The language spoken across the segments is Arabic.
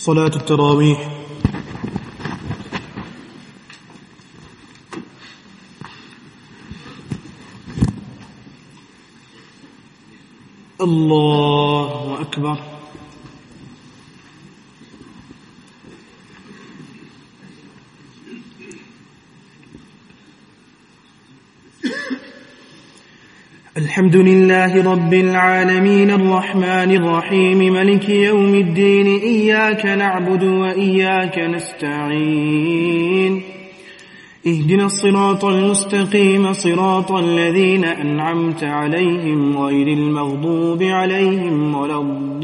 صلاة التراويح. الله أكبر. الحمد لله رب العالمين الرحمن الرحيم ملك يوم الدين إياك نعبد وإياك نستعين اهدنا الصراط المستقيم صراط الذين أنعمت عليهم غير المغضوب عليهم ولا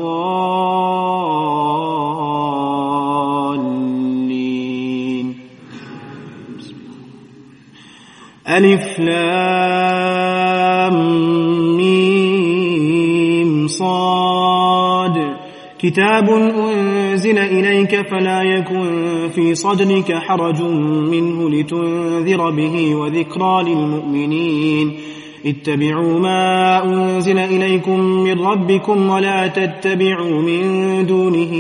الضالين. ألف لام ميم صاد كتاب أنزل إليك فلا يكن في صدرك حرج منه لتنذر به وذكرى للمؤمنين. اتبعوا ما أنزل إليكم من ربكم ولا تتبعوا من دونه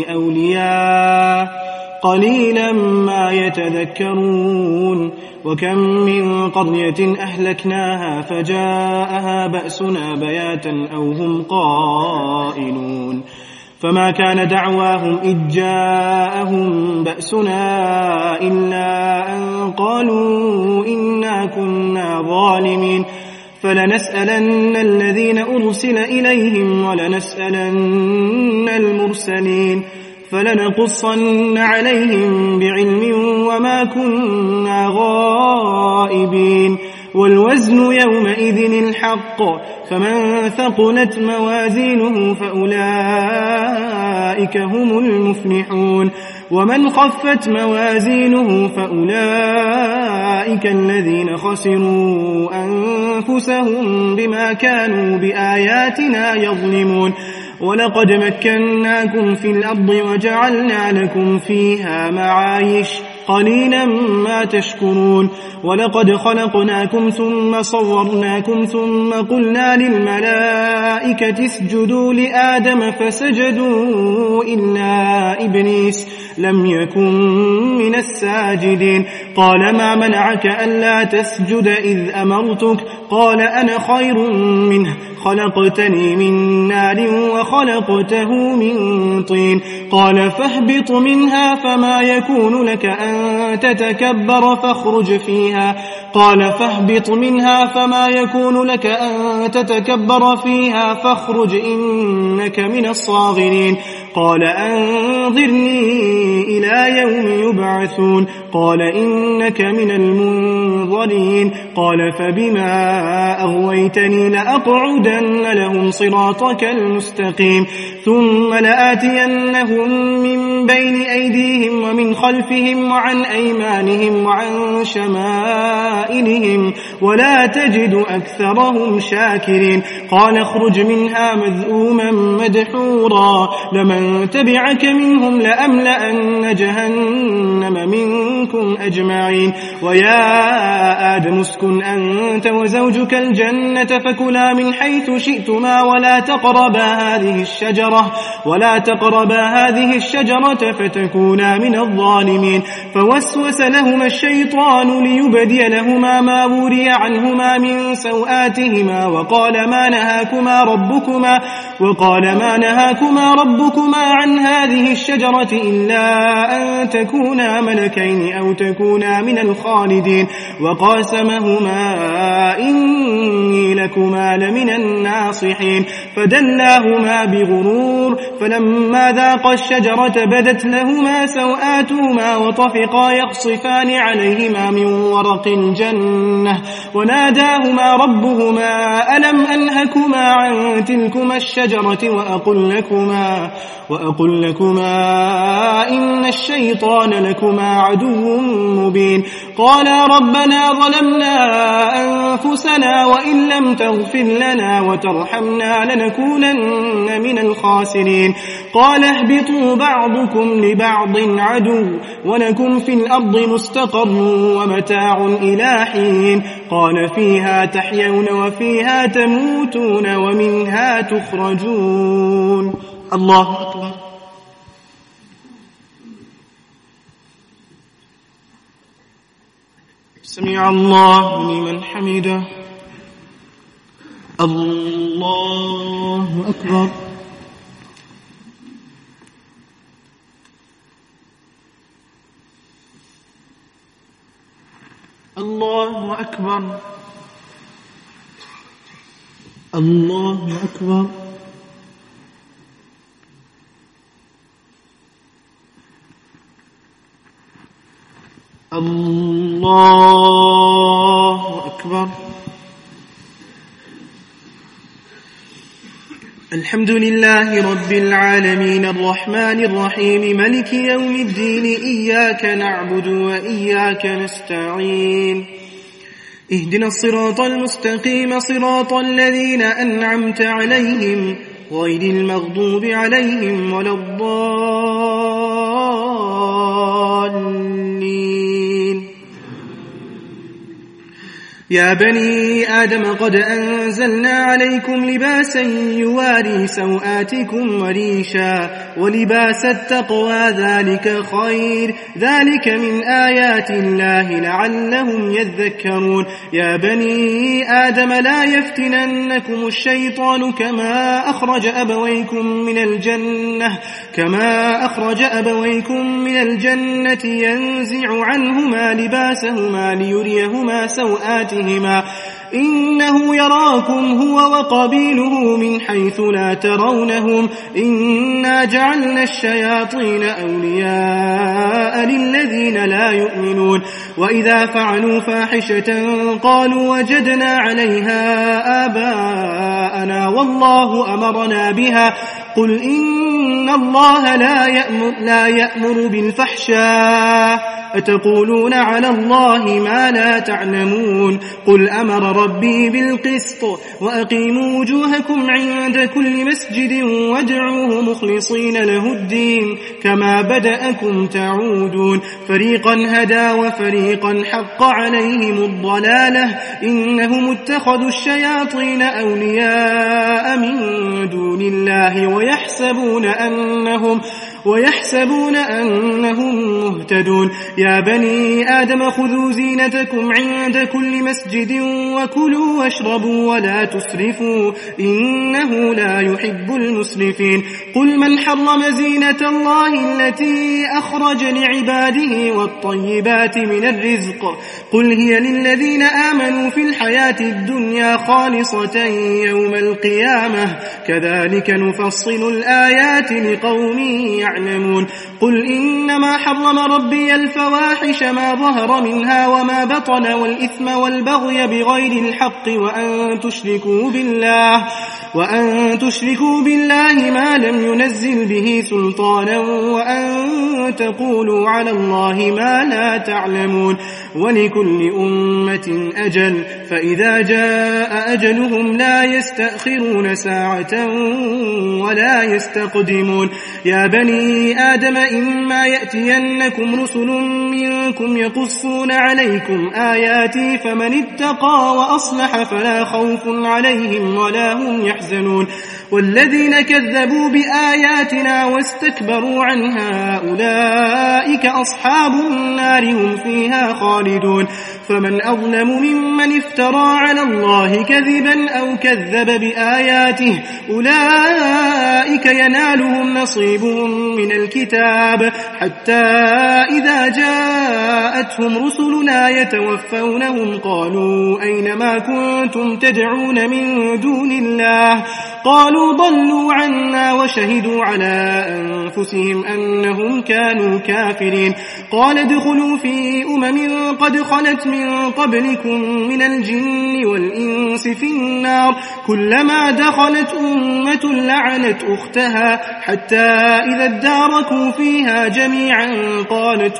أولياء قليلا ما يتذكرون. وكم من قرية أهلكناها فجاءها بأسنا بياتا أو هم قائلون فما كان دعواهم إذ جاءهم بأسنا إلا أن قالوا إنا كنا ظالمين. فلنسألن الذين أرسل إليهم ولنسألن المرسلين فلنقصن عليهم بعلم وما كنا غائبين. والوزن يومئذ الحق فمن ثقلت موازينه فأولئك هم المفلحون ومن خفت موازينه فأولئك الذين خسروا أنفسهم بما كانوا بآياتنا يظلمون. ولقد مكناكم في الأرض وجعلنا لكم فيها معايش قليلا ما تشكرون. ولقد خلقناكم ثم صورناكم ثم قلنا للملائكة اسجدوا لآدم فسجدوا إلا إبليس لم يكن من الساجدين. قال ما منعك ألا تسجد إذ أمرتك؟ قال أنا خير منه خلقتني من نار وخلقته من طين. قال فاهبط منها فما يكون لك أن تتكبر فاخرج فيها. قال فاهبط منها فما يكون لك أن تتكبر فيها فاخرج إنك من الصاغرين. قال أنظرني إلى يوم يبعثون. قال إنك من المنظرين. قال فبما أغويتني لأقعدن لهم صراطك المستقيم ثم لآتينهم من بين أيديهم ومن خلفهم وعن أيمانهم وعن شمائلهم ولا تجد أكثرهم شاكرين. قال اخرج منها مذءوما مدحورا لمن تبعك منهم لأملأن جهنم منكم أجمعين. ويا آدم اسكن أنت وزوجك الجنة فكلا من حيث شئتما ولا تقربا هذه الشجرة فتكونا من الظالمين. فوسوس لهما الشيطان ليبدي لهما ما وري عنهما من سوآتهما وقال ما نهاكما ربكما عن هذه الشجرة إلا أن تكونا ملكين أو تكونا من الخالدين. وقاسمهما إني لكما لمن الناصحين. فدلاهما بغرور فلما ذاقا الشجرة بدت لهما سوآتهما وطفقا يخصفان عليهما من ورق الجنة وناداهما ربهما ألم أنهكما عن تلكما الشجرة وأقل لكما إن الشيطان لكما عدو مبين. قالا ربنا ظلمنا أنفسنا وإن لم تغفر لنا وترحمنا لنكونن من الخاسرين. قال اهبطوا بعضكم لبعض عدو ولكم في الأرض مستقر ومتاع إلى حين. قال فيها تحيون وفيها تموتون ومنها تخرجون. الله أكبر. سمع الله لمن حمده. الله أكبر. الله أكبر. الله أكبر. الله أكبر. الحمد لله رب العالمين الرحمن الرحيم ملك يوم الدين إياك نعبد وإياك نستعين اهدنا الصراط المستقيم صراط الذين أنعمت عليهم غير المغضوب عليهم ولا الضالين. يا بني آدم قد أنزلنا عليكم لباسا يواري سوآتكم وريشا ولباس التقوى ذلك خير ذلك من آيات الله لعلهم يذكرون. يا بني آدم لا يفتننكم الشيطان كما أخرج أبويكم من الجنة ينزع عنهما لباسهما ليريهما سوآتهما إنه يراكم هو وقبيله من حيث لا ترونهم إنا جعلنا الشياطين أولياء للذين لا يؤمنون. وإذا فعلوا فاحشة قالوا وجدنا عليها آباءنا والله أمرنا بها قل إن الله لا يأمر بالفحشاء أتقولون على الله ما لا تعلمون. قل أمر ربي بالقسط وأقيموا وجوهكم عند كل مسجد وادعوه مخلصين له الدين كما بدأكم تعودون. فريقا هدى وفريقا حق عليهم الضلالة إنهم اتخذوا الشياطين أولياء من دون الله ويحسبون أنهم مهتدون. يا بني آدم خذوا زينتكم عند كل مسجد وكلوا واشربوا ولا تسرفوا إنه لا يحب المسرفين. قل من حرم زينة الله التي أخرج لعباده والطيبات من الرزق قل هي للذين آمنوا في الحياة الدنيا خالصة يوم القيامة كذلك نفصل الآيات لقوم يعلمون. قل إنما حرم ربي الفواحش ما ظهر منها وما بطن والإثم والبغي بغير الحق وأن تشركوا بالله ما لم ينزل به سلطانا وأن تقولوا على الله ما لا تعلمون. ولكل أمة أجل فإذا جاء أجلهم لا يستأخرون ساعة ولا يستقدمون. يا بني آدم إما يأتينكم رسل منكم يقصون عليكم آياتي فمن اتقى وأصلح فلا خوف عليهم ولا هم يحزنون. والذين كذبوا بآياتنا واستكبروا عنها أولئك أصحاب النار هم فيها خالدون. فمن أظلم ممن افترى على الله كذبا أو كذب بآياته أولئك ينالهم نصيبهم من الكتاب حتى إذا جاءتهم رسلنا يتوفونهم قالوا أين ما كنتم تدعون من دون الله قالوا ضلوا عنا وشهدوا على أنفسهم أنهم كانوا كافرين. قال ادخلوا في أمم قد خلت من قبلكم من الجن والإنس في النار كلما دخلت أمة لعنت أختها حتى إذا اداركوا فيها جميعا قالت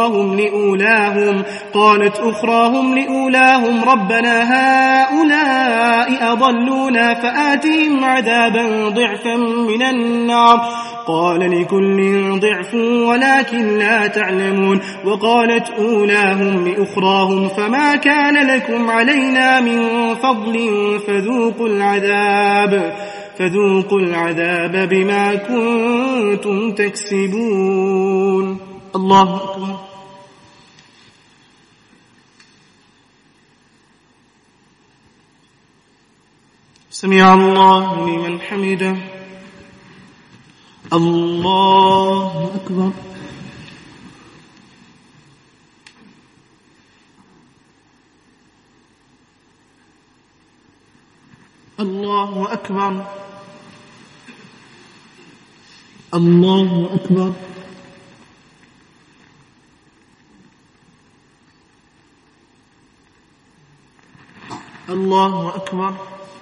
أخراهم لأولاهم ربنا هؤلاء أضلونا فآتهم عذابا ضعفا من النار قال لكل ضعف ولكن لا تعلمون. وقالت أولاهم لأخراهم فما كان لكم علينا من فضل فذوقوا العذاب بما كنتم تكسبون. الله أكبر. سمع الله لمن حمده. الله أكبر. الله أكبر. الله أكبر. الله أكبر.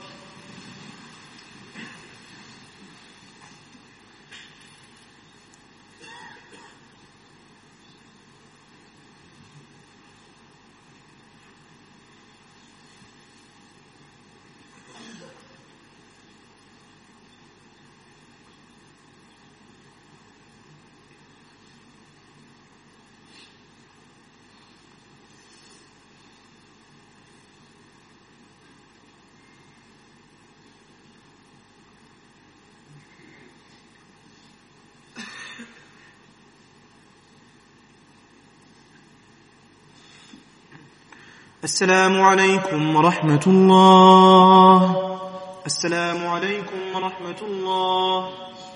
السلام عليكم ورحمة الله. السلام عليكم ورحمة الله.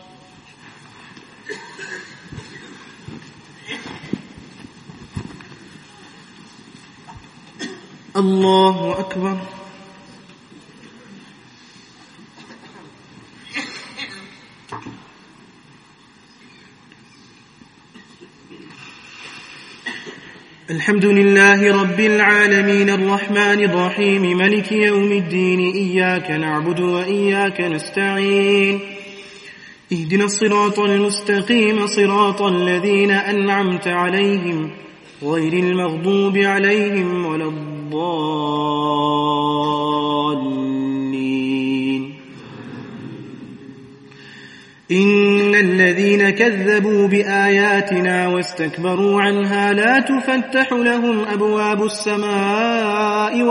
الله أكبر. الحمد لله رب العالمين الرحمن الرحيم ملك يوم الدين إياك نعبد وإياك نستعين اهدنا الصراط المستقيم صراط الذين أنعمت عليهم غير المغضوب عليهم ولا الضالين. إن الذين كذبوا بآياتنا واستكبروا عنها لا تفتح لهم أبواب السماء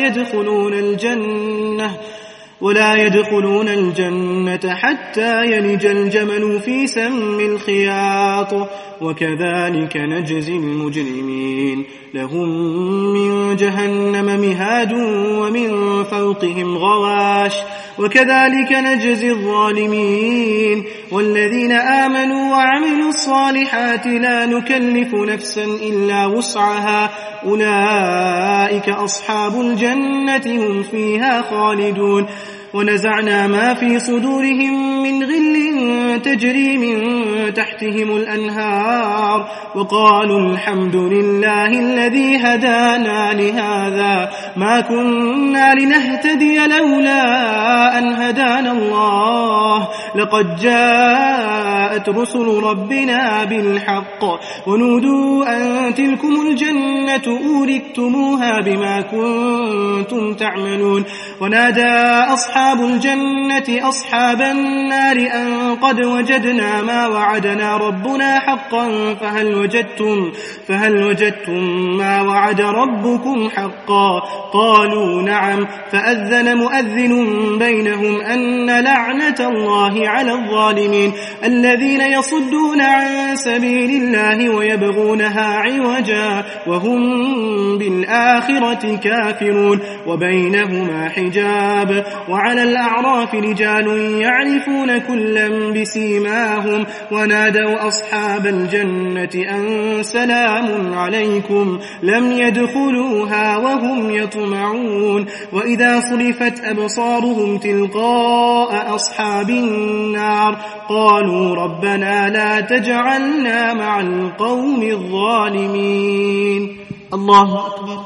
ولا يدخلون الجنة حتى يلج الجمل في سم الخياط وكذلك نجزي المجرمين. لهم من جهنم مهاد ومن فوقهم غواش وكذلك نجزي الظالمين. والذين آمنوا وعملوا الصالحات لا نكلف نفسا إلا وسعها أولئك أصحاب الجنة هم فيها خالدون. ونزعنا ما في صدورهم من غل تجري من تحتهم الأنهار وقالوا الحمد لله الذي هدانا لهذا ما كنا لنهتدي لولا أن هدانا الله لقد جاءت رسل ربنا بالحق ونودوا أن تلكم الجنة أورثتموها بما كنتم تعملون. ونادى أصحاب الجنة أصحاب النار أن قد وجدنا ما وعدنا ربنا حقا فهل وجدتم ما وعد ربكم حقا؟ قالوا نعم. فأذن مؤذن بينهم أن لعنة الله على الظالمين الذين يصدون عن سبيل الله ويبغونها عوجا وهم بالآخرة كافرون. وبينهما حجاب. وعلى الأعراف رجال يعرفون كلا بسيماهم ونادوا أصحاب الجنة أن سلام عليكم لم يدخلوها وهم يطمعون. وإذا صرفت أبصارهم تلقاء أصحاب النار قالوا ربنا لا تجعلنا مع القوم الظالمين. الله أكبر.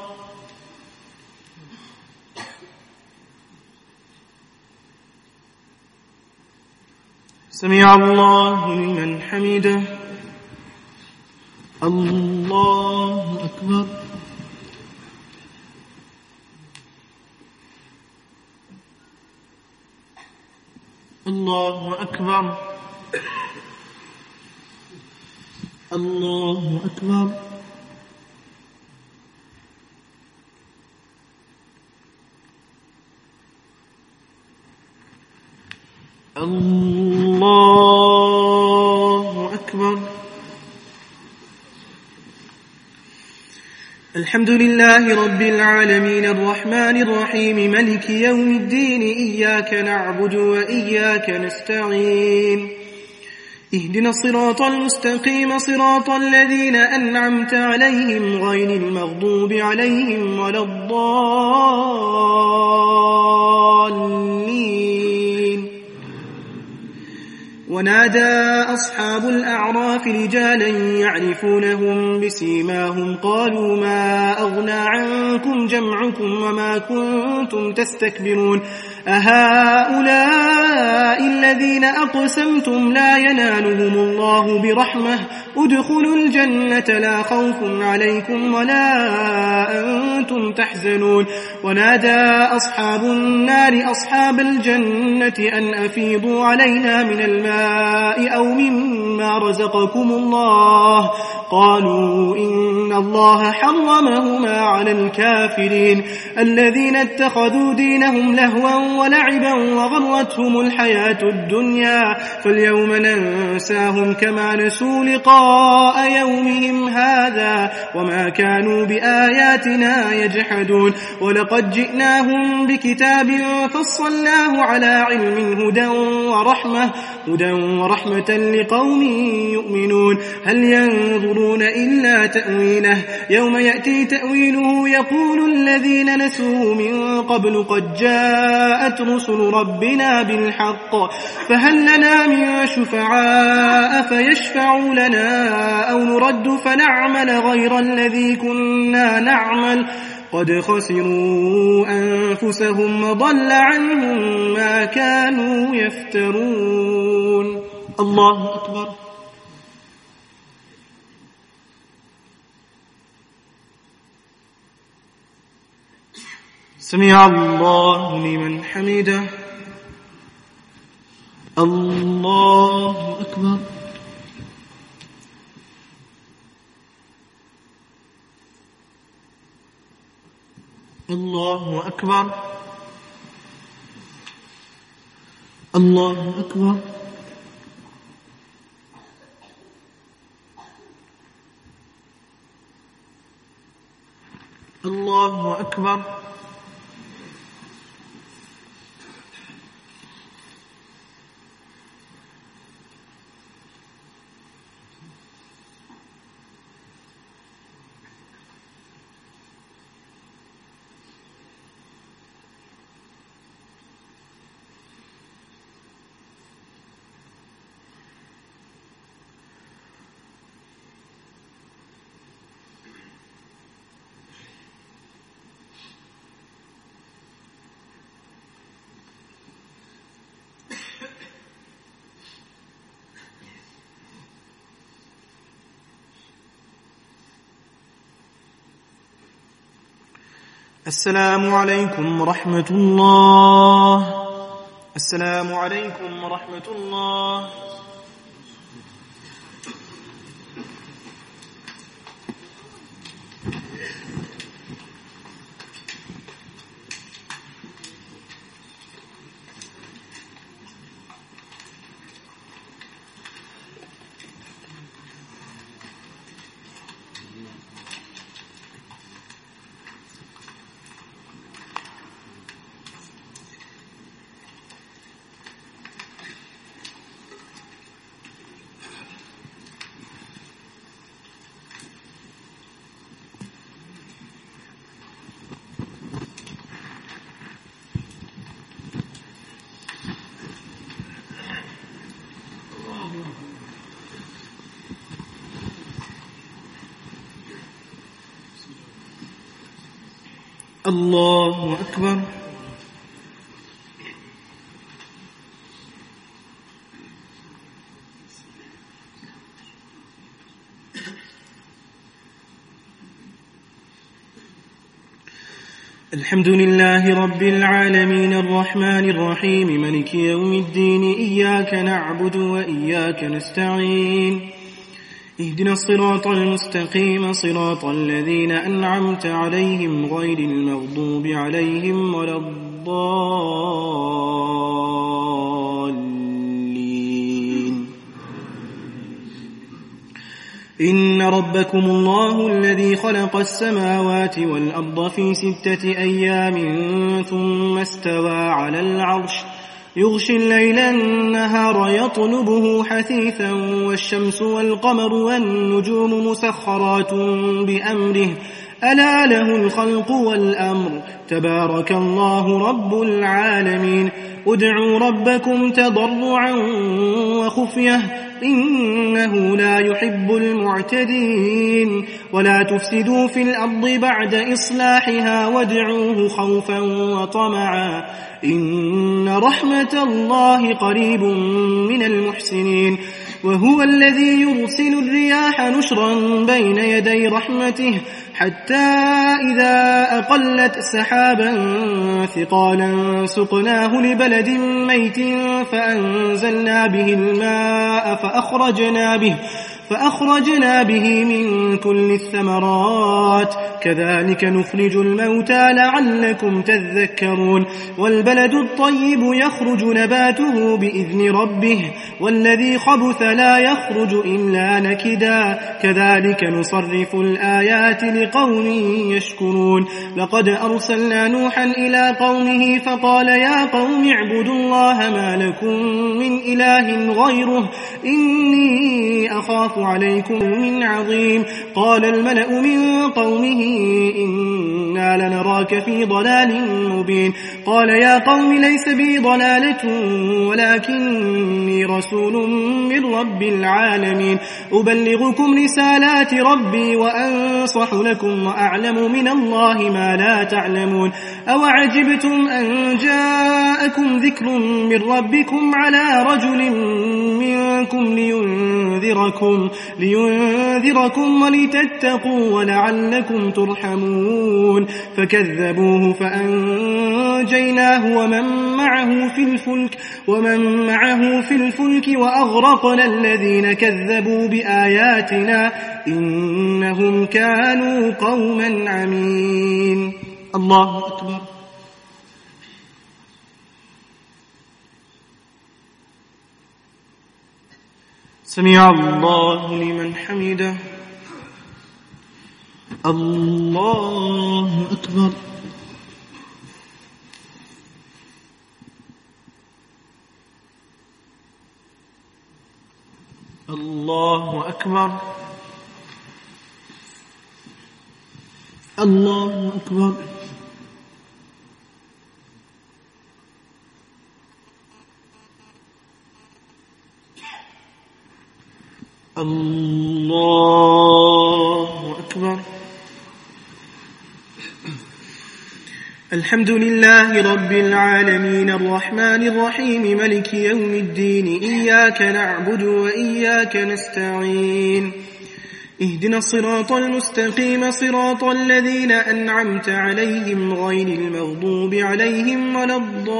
سمع الله لمن حمده. الله أكبر. الله أكبر. الله أكبر. الله أكبر. الحمد لله رب العالمين الرحمن الرحيم ملك يوم الدين إياك نعبد وإياك نستعين اهدنا الصراط المستقيم صراط الذين أنعمت عليهم غير المغضوب عليهم ولا الضالين. ونادى أصحاب الأعراف رجالا يعرفونهم بسيماهم قالوا ما أغنى عنكم جمعكم وما كنتم تستكبرون أهؤلاء الذين أقسمتم لا ينالهم الله برحمة ادخلوا الجنة لا خوف عليكم ولا أنتم تحزنون. ونادى أصحاب النار أصحاب الجنة أن أفيضوا علينا من الماء أو مما رزقكم الله قالوا إن الله حرمهما على الكافرين الذين اتخذوا دينهم لهوا ولعبا وغرتهم الحياة الدنيا فاليوم ننساهم كما نسوا لقاء يومهم هذا وما كانوا بآياتنا يجحدون. ولقد جئناهم بكتاب فصلناه على علم هدى ورحمة لقوم يؤمنون. هل ينظرون إلا تأويله يوم يأتي تأويله يقول الذين نسوه من قبل قد جاءت رسل ربنا بالحق فهل لنا من شفعاء فيشفعوا لنا أو نرد فنعمل غير الذي كنا نعمل قد خسروا أنفسهم وضل عنهم ما كانوا يفترون. الله أكبر. سمع الله لمن حمده. الله أكبر. الله أكبر. الله أكبر. الله أكبر. السلام عليكم ورحمة الله. السلام عليكم ورحمة الله. الله أكبر. الحمد لله رب العالمين الرحمن الرحيم ملك يوم الدين إياك نعبد وإياك نستعين اهدنا الصراط المستقيم صراط الذين أنعمت عليهم غير المغضوب عليهم ولا الضالين. إن ربكم الله الذي خلق السماوات والأرض في 6 أيام ثم استوى على العرش يغشي الليل النهار يطلبه حثيثا والشمس والقمر والنجوم مسخرات بأمره ألا له الخلق والأمر تبارك الله رب العالمين ادعوا ربكم تضرعا وخفية إنه لا يحب المعتدين ولا تفسدوا في الأرض بعد إصلاحها وادعوه خوفا وطمعا إن رحمة الله قريب من المحسنين وهو الذي يرسل الرياح نشرا بين يدي رحمته حتى إذا أقلت سحابا ثقالا سقناه لبلد ميت فأنزلنا به الماء فأخرجنا به من كل الثمرات كذلك نخرج الموتى لعلكم تذكرون والبلد الطيب يخرج نباته بإذن ربه والذي خبث لا يخرج إلا نكدا كذلك نصرف الآيات لقوم يشكرون لقد أرسلنا نوحا إلى قومه فقال يا قوم اعبدوا الله ما لكم من إله غيره إني أخاف عليكم من عظيم قال الملأ من قومه إنا لنراك في ضلال مبين قال يا قوم ليس بي ضلالة ولكني رسول من رب العالمين أبلغكم رسالات ربي وأنصح لكم وأعلم من الله ما لا تعلمون أوعجبتم أن جاءكم ذكر من ربكم على رجل منكم لينذركم ولتتقوا ولعلكم ترحمون فكذبوه فأنجيناه ومن معه في الفلك وأغرقنا الذين كذبوا بآياتنا إنهم كانوا قوما عمين الله أكبر سمع الله لمن حمده الله أكبر الله أكبر الله أكبر الله أكبر الحمد لله رب العالمين الرحمن الرحيم ملك يوم الدين إياك نعبد وإياك نستعين اهدنا الصراط المستقيم صراط الذين أنعمت عليهم غير المغضوب عليهم ولا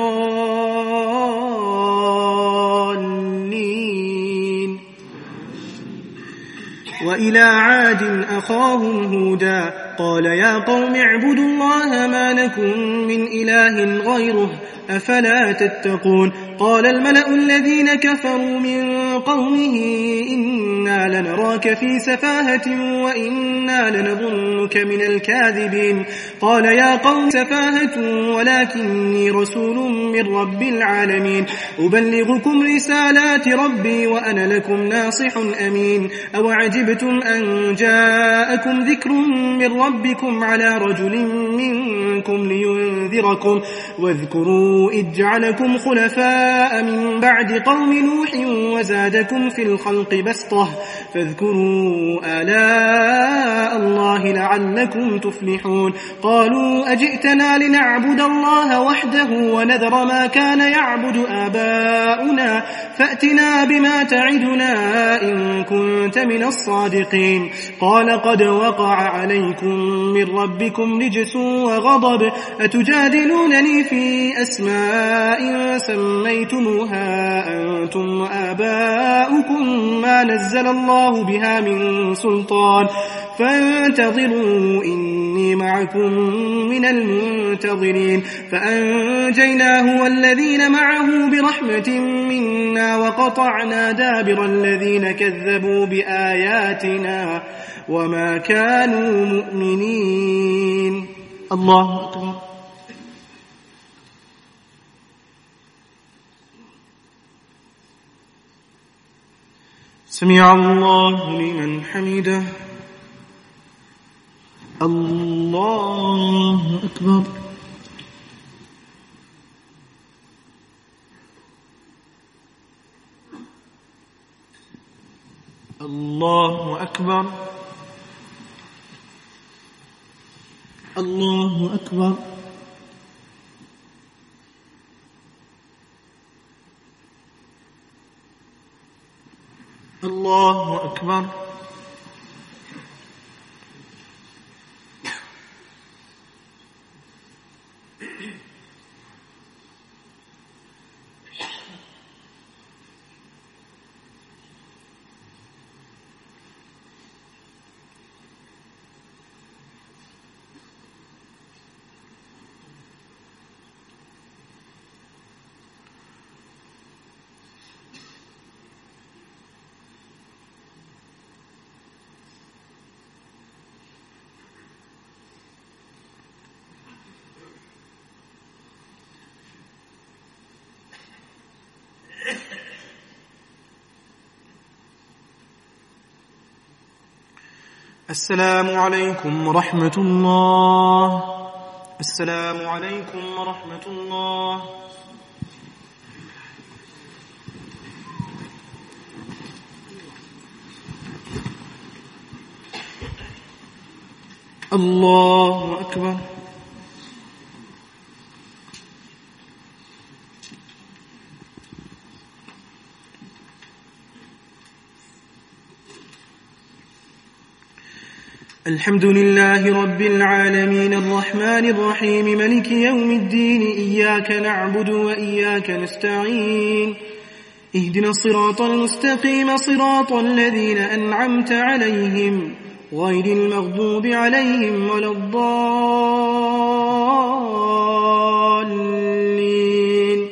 الضالين وإلى عاد أخاهم هودا قال يا قوم اعبدوا الله ما لكم من إله غيره أفلا تتقون قال الملأ الذين كفروا من قومه إنا لنراك في سفاهة وإنا لنظنك من الكاذبين قال يا قوم سفاهة ولكني رسول من رب العالمين أبلغكم رسالات ربي وأنا لكم ناصح أمين أوعجبتم أن جاءكم ذكر من ربكم على رجل منكم لينذركم واذكروا إذ جعلكم خلفاء من بعد قوم نوح وزادكم في الخلق بسطة فاذكروا آلاء الله لعلكم تفلحون قالوا أجئتنا لنعبد الله وحده ونذر ما كان يعبد آباؤنا فأتنا بما تعدنا إن كنت من الصادقين قال قد وقع عليكم من ربكم رجس وغضب أتجادلونني في أسماء سميتموها أنتم وآباؤكم ما نزل الله بها من سلطان فانتظروا إني معكم من المنتظرين فأنجيناه والذين معه برحمة منا وقطعنا دابر الذين كذبوا بآياتنا وما كانوا مؤمنين. الله أكبر. سمع الله لمن حمده. الله أكبر. الله أكبر. الله أكبر. الله أكبر. السلام عليكم ورحمة الله. السلام عليكم ورحمة الله. الله أكبر. الحمد لله رب العالمين الرحمن الرحيم ملك يوم الدين إياك نعبد وإياك نستعين اهدنا الصراط المستقيم صراط الذين أنعمت عليهم غير المغضوب عليهم ولا الضالين.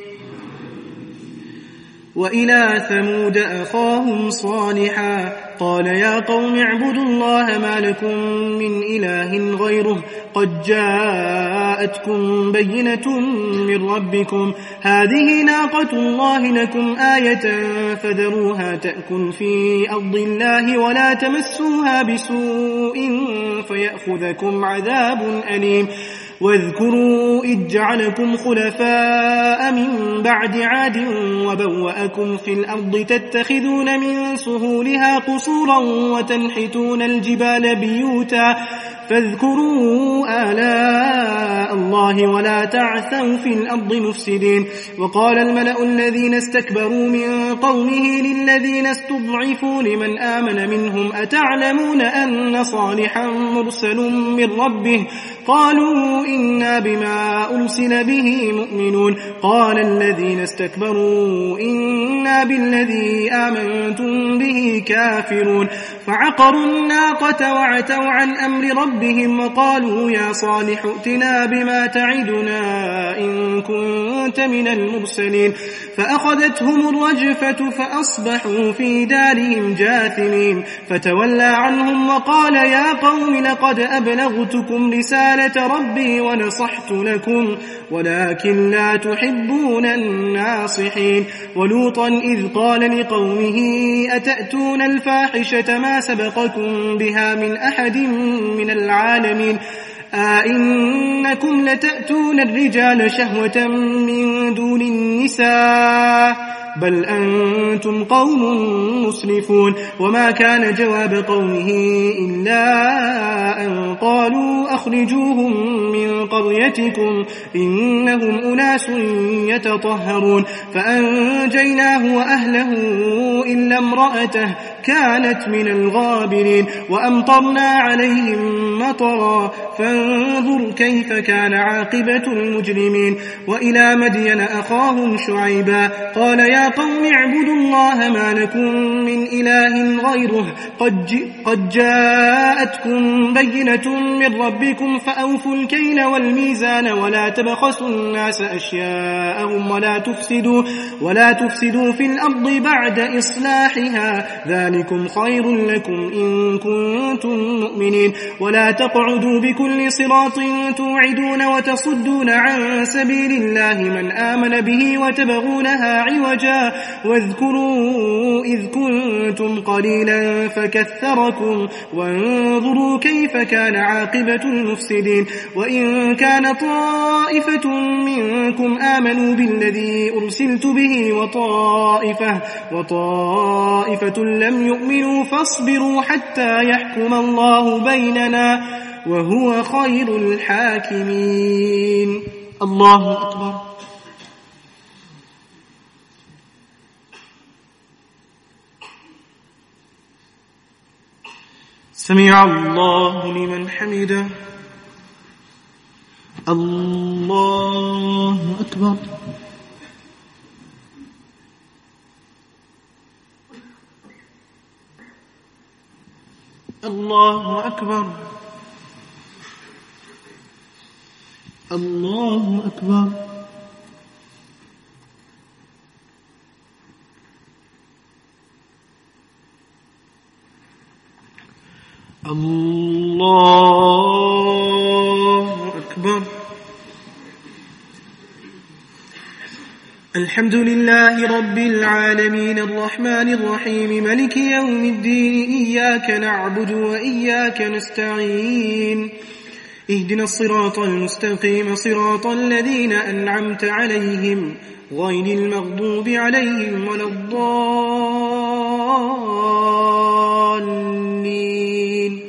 وإلى ثمود أخاهم صالحا قال يا قوم اعبدوا الله ما لكم من إله غيره قد جاءتكم بينة من ربكم هذه ناقة الله لكم آية فذروها تأكل في أرض الله ولا تمسوها بسوء فيأخذكم عذاب أليم. واذكروا إذ جعلكم خلفاء من بعد عاد وبوأكم في الأرض تتخذون من سهولها قصورا وتنحتون الجبال بيوتا فاذكروا آلاء الله ولا تعثوا في الأرض مفسدين. وقال الملأ الذين استكبروا من قومه للذين استضعفوا لمن آمن منهم أتعلمون أن صالحا مرسل من ربه قالوا إنا بما أرسل به مؤمنون. قال الذين استكبروا إنا بالذي آمنتم به كافرون. فعقروا الناقة وعتوا عن أمر ربهم وقالوا يا صالح ائتنا بما تعدنا إن كنت من المرسلين. فأخذتهم الرجفة فأصبحوا في دارهم جاثمين. فتولى عنهم وقال يا قوم لقد أبلغتكم رسالة ربي ونصحت لكم ولكن لا تحبون الناصحين. ولوطا إذ قال لقومه أتأتون الفاحشة ما سبقكم بها من أحد من العالمين إنكم لتأتون الرجال شهوة من دون النساء بل أنتم قوم مسرفون. وما كان جواب قومه إلا أن قالوا أخرجوهم من قريتكم إنهم أناس يتطهرون. فأنجيناه وأهله إلا امرأته كانت من الغابرين. وأمطرنا عليهم مطرا فانظر كيف كان عاقبة المجرمين. وإلى مدين أخاهم شعيبا قال يا يا قوم اعبدوا الله ما لكم من إله غيره قد جاءتكم بينة من ربكم فأوفوا الكيل والميزان ولا تبخسوا الناس أشياءهم ولا تفسدوا في الأرض بعد إصلاحها ذلكم خير لكم إن كنتم مؤمنين ولا تقعدوا بكل صراط توعدون وتصدون عن سبيل الله من آمن به وتبغونها عوجا واذكروا إذ كنتم قليلا فكثركم وانظروا كيف كان عاقبة المفسدين وإن كان طائفة منكم آمنوا بالذي أرسلت به وطائفة لم يؤمنوا فاصبروا حتى يحكم الله بيننا وهو خير الحاكمين. الله أكبر. سمع الله لمن حمده. الله أكبر. الله أكبر. الله أكبر. الله أكبر. الحمد لله رب العالمين الرحمن الرحيم ملك يوم الدين إياك نعبد وإياك نستعين اهدنا الصراط المستقيم صراط الذين أنعمت عليهم غير المغضوب عليهم ولا الضالين.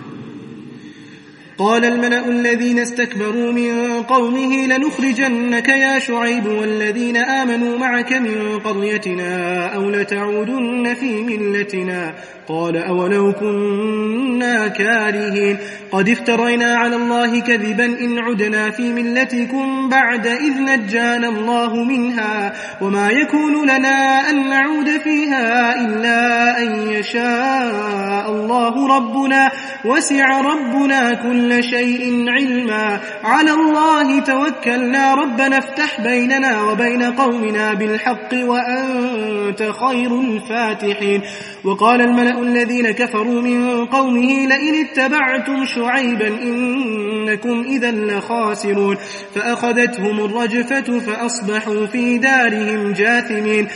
قال الملأ الذين استكبروا من قومه لنخرجنك يا شعيب والذين آمنوا معك من قريتنا أو لتعودن في ملتنا قال أولو كنا كارهين قد افترينا على الله كذبا إن عدنا في ملتكم بعد إذ نجانا الله منها وما يكون لنا أن نعود فيها إلا أن يشاء الله ربنا وسع ربنا كل شيء علما على الله توكلنا ربنا افتح بيننا وبين قومنا بالحق وأنت خير الفاتحين. وقال الملأ الذين كفروا من قومه لئن اتبعتم شعيبا إنكم إذا لخاسرون فأخذتهم الرجفة فأصبحوا في دارهم جاثمين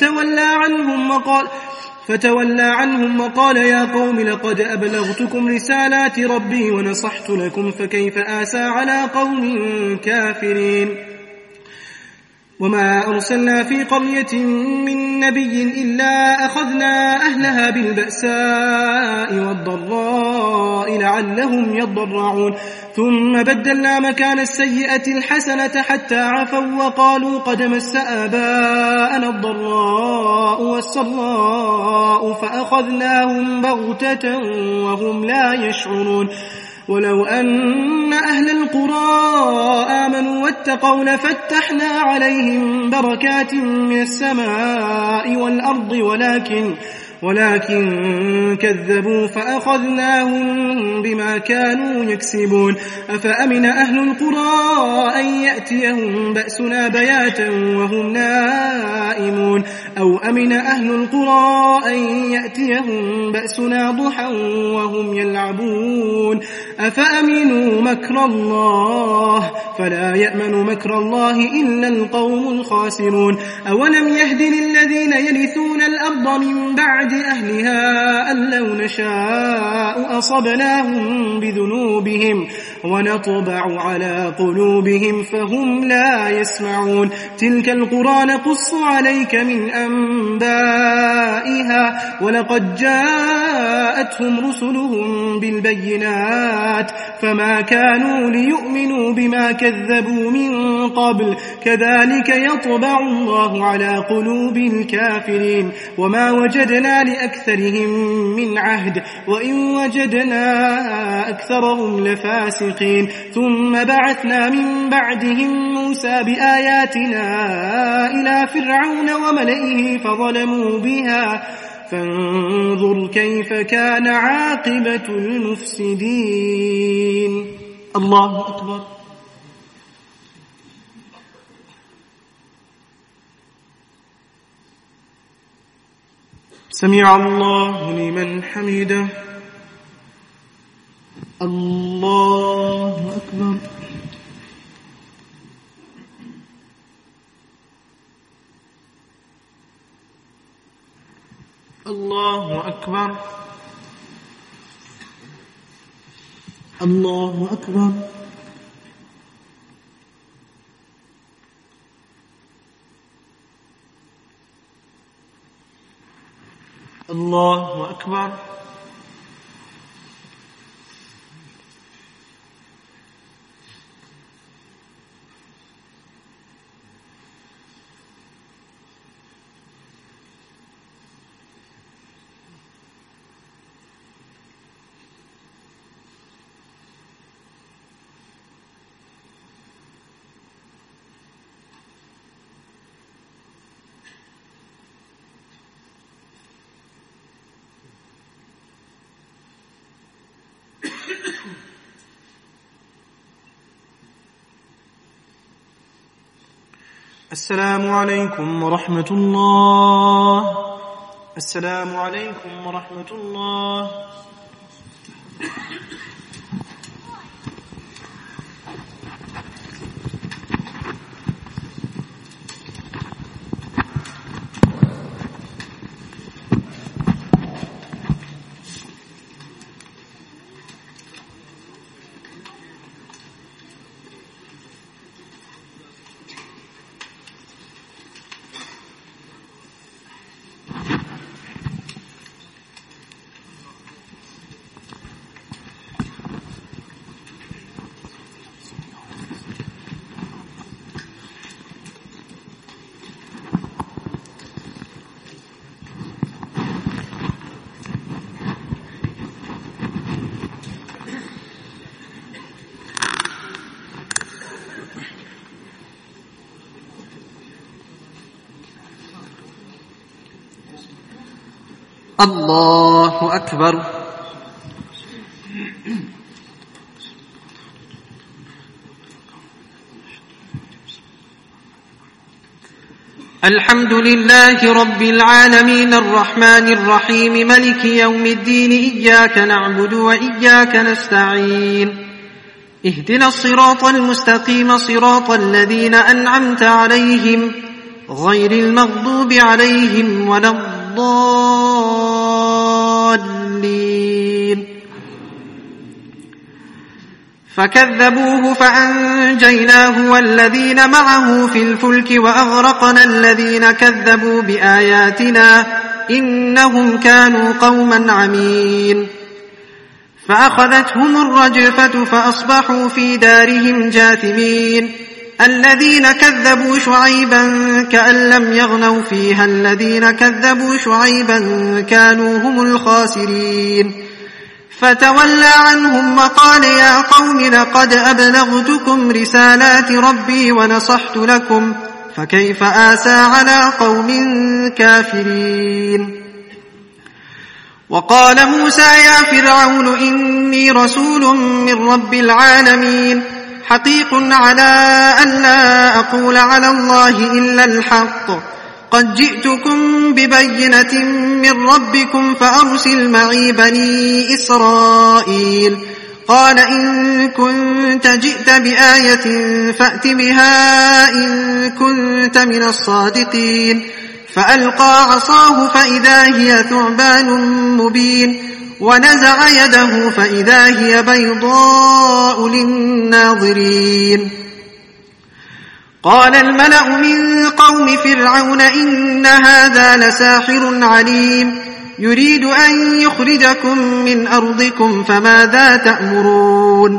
فتولى عنهم وقال يا قوم لقد أبلغتكم رسالات ربي ونصحت لكم فكيف آسى على قوم كافرين. وما أرسلنا في قرية من نبي إلا أخذنا أهلها بالبأساء والضراء لعلهم يضرعون ثم بدلنا مكان السيئة الحسنة حتى عفوا وقالوا قد مس آباءنا الضراء والسراء فأخذناهم بغتة وهم لا يشعرون. ولو أن أهل القرى آمنوا واتقوا لفتحنا عليهم بركات من السماء والأرض ولكن كذبوا فأخذناهم بما كانوا يكسبون. أفأمن أهل القرى أن يأتيهم بأسنا بياتا وهم نائمون أو أمن أهل القرى أن يأتيهم بأسنا ضحى وهم يلعبون أفأمنوا مكر الله فلا يأمن مكر الله إلا القوم الخاسرون. أولم يهد للذين يرثون الأرض من بعد أهلها أن لو نشاء أصبناهم بذنوبهم ونطبع على قلوبهم فهم لا يسمعون. تلك القرى نقص عليك من أنبائها ولقد جاءتهم رسلهم بالبينات فما كانوا ليؤمنوا بما كذبوا من قبل كذلك يطبع الله على قلوب الكافرين. وما وجدنا لأكثرهم من عهد وإن وجدنا أكثرهم لفاسقين. الفاسقين ثم بعثنا من بعدهم موسى بآياتنا إلى فرعون وملئه فظلموا بها فانظر كيف كان عاقبة المفسدين. الله أكبر. سمع الله لمن حمده. الله أكبر. الله أكبر. الله أكبر. الله أكبر. السلام عليكم ورحمة الله. السلام عليكم ورحمة الله. الله أكبر. الحمد لله رب العالمين الرحمن الرحيم ملك يوم الدين إياك نعبد وإياك نستعين اهدنا الصراط المستقيم صراط الذين أنعمت عليهم غير المغضوب عليهم ولا الضالين. فكذبوه فأنجيناه والذين معه في الفلك وأغرقنا الذين كذبوا بآياتنا إنهم كانوا قوما عمين. فأخذتهم الرجفة فأصبحوا في دارهم جاثمين. الذين كذبوا شعيبا كأن لم يغنوا فيها الذين كذبوا شعيبا كانوا هم الخاسرين. فتولى عنهم وقال يا قوم لقد أبلغتكم رسالات ربي ونصحت لكم فكيف آسى على قوم كافرين. وقال موسى يا فرعون إني رسول من رب العالمين حقيق على أن لا أقول على الله إلا الحق قد جئتكم ببينة من ربكم فأرسل معي بني إسرائيل. قال إن كنت جئت بآية فأت بها إن كنت من الصادقين. فألقى عصاه فإذا هي ثعبان مبين ونزع يده فإذا هي بيضاء للناظرين. قال الملأ من قوم فرعون إن هذا لساحر عليم يريد أن يخرجكم من أرضكم فماذا تأمرون.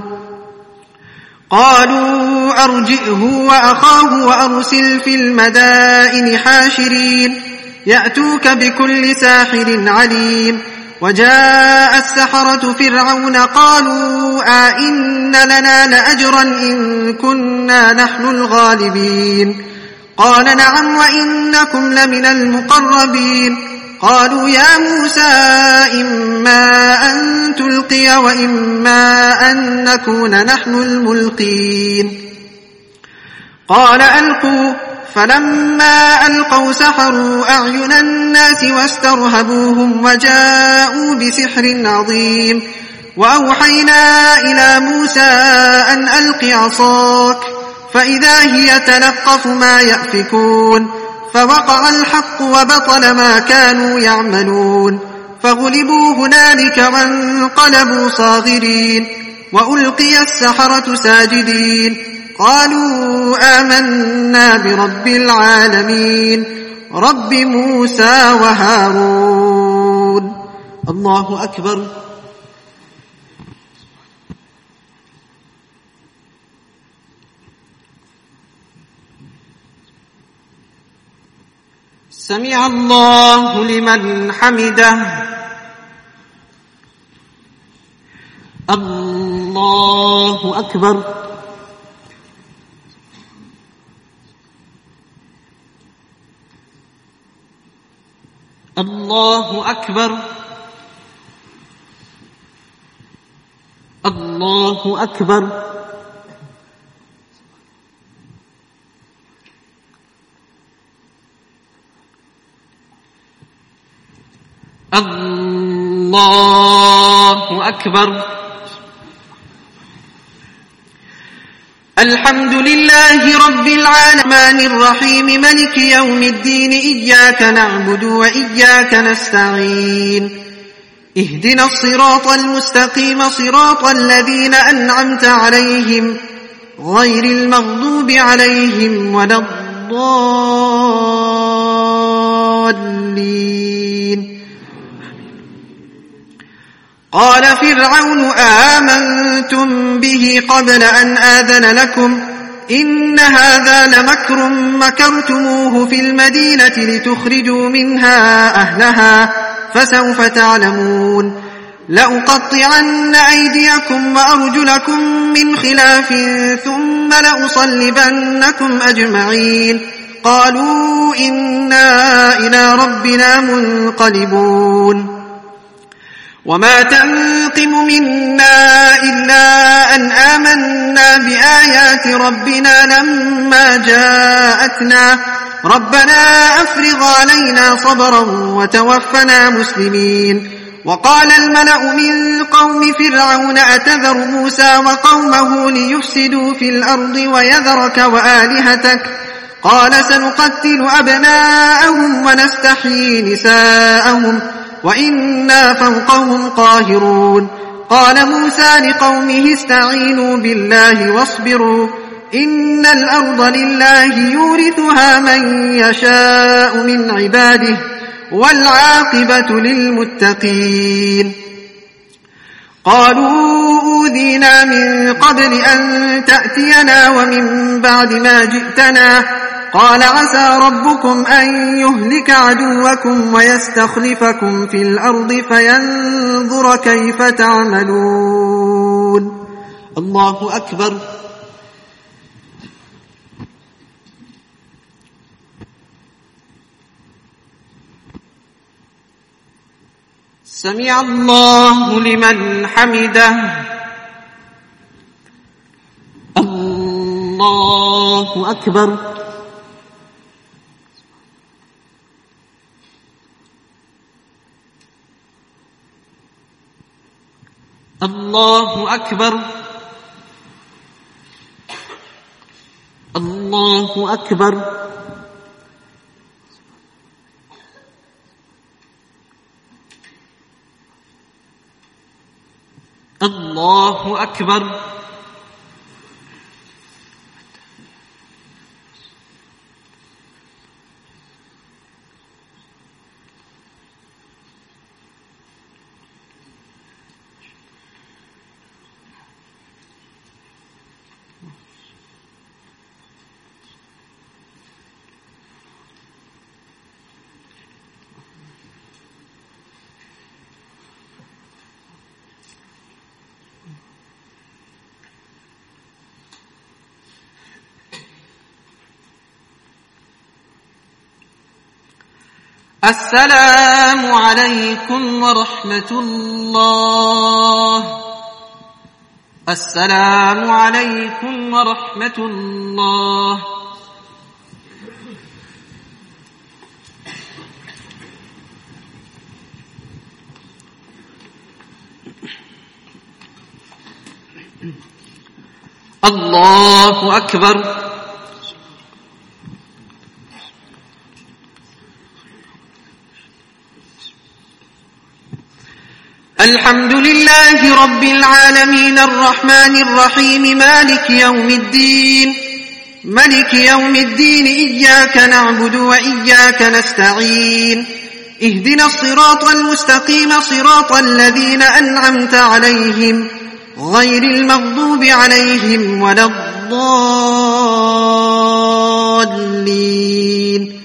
قالوا أرجئه وأخاه وأرسل في المدائن حاشرين يأتوك بكل ساحر عليم. وجاء السحرة فرعون قالوا إن لنا لأجرا إن كنا نحن الغالبين قال نعم وإنكم لمن المقربين قالوا يا موسى إما أن تلقي وإما أن نكون نحن الملقين قال ألقوا فلما ألقوا سحروا أعين الناس واسترهبوهم وجاءوا بسحر عظيم وأوحينا إلى موسى أن ألق عصاك فإذا هي تلقف ما يأفكون فوقع الحق وبطل ما كانوا يعملون فغلبوا هنالك وانقلبوا صاغرين وألقي السحرة ساجدين قالوا آمنا برب العالمين رب موسى وهارون. الله أكبر. سمع الله لمن حمده. الله أكبر. الله أكبر. الله أكبر. الله أكبر. الحمد لله رب العالمين الرحيم ملك يوم الدين إياك نعبد وإياك نستعين اهدنا الصراط المستقيم صراط الذين أنعمت عليهم غير المغضوب عليهم ولا الضالين. قال فرعون آمنتم به قبل أن آذن لكم إن هذا لمكر مكرتموه في المدينة لتخرجوا منها أهلها فسوف تعلمون لأقطعن أيديكم وأرجلكم من خلاف ثم لأصلبنكم أجمعين قالوا إنا إلى ربنا منقلبون. وما تنقم منا إلا أن آمنا بآيات ربنا لما جاءتنا ربنا أفرغ علينا صبرا وتوفنا مسلمين. وقال الملأ من قوم فرعون أتذر موسى وقومه ليفسدوا في الأرض ويذرك وآلهتك قال سنقتل أبناءهم ونستحيي نساءهم وإنا فوقهم قاهرون. قال موسى لقومه استعينوا بالله واصبروا إن الأرض لله يورثها من يشاء من عباده والعاقبة للمتقين. قالوا أوذينا من قبل أن تأتينا ومن بعد ما جئتنا قال عسى ربكم أن يهلك عدوكم ويستخلفكم في الأرض فينظر كيف تعملون. الله أكبر. سمع الله لمن حمده. الله أكبر. الله أكبر. الله أكبر. الله أكبر. السلام عليكم ورحمة الله. السلام عليكم ورحمة الله. الله أكبر. الحمد لله رب العالمين الرحمن الرحيم مالك يوم الدين. ملك يوم الدين إياك نعبد وإياك نستعين. اهدنا الصراط المستقيم صراط الذين أنعمت عليهم غير المغضوب عليهم ولا الضالين.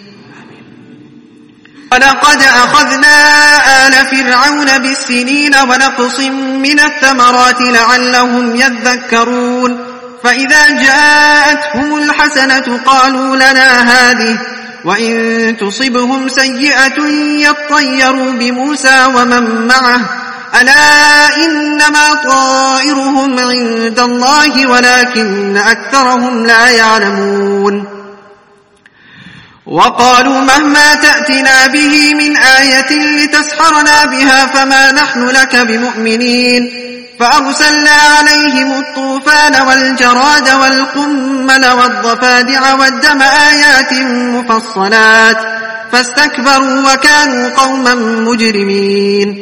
ولقد أخذنا آل فرعون بالسنين ونقص من الثمرات لعلهم يذكرون. فإذا جاءتهم الحسنة قالوا لنا هذه وإن تصبهم سيئة يطيروا بموسى ومن معه ألا إنما طائرهم عند الله ولكن أكثرهم لا يعلمون. وقالوا مهما تأتنا به من آية لتسحرنا بها فما نحن لك بمؤمنين. فأرسلنا عليهم الطوفان والجراد والقمل والضفادع والدم آيات مفصلات فاستكبروا وكانوا قوما مجرمين.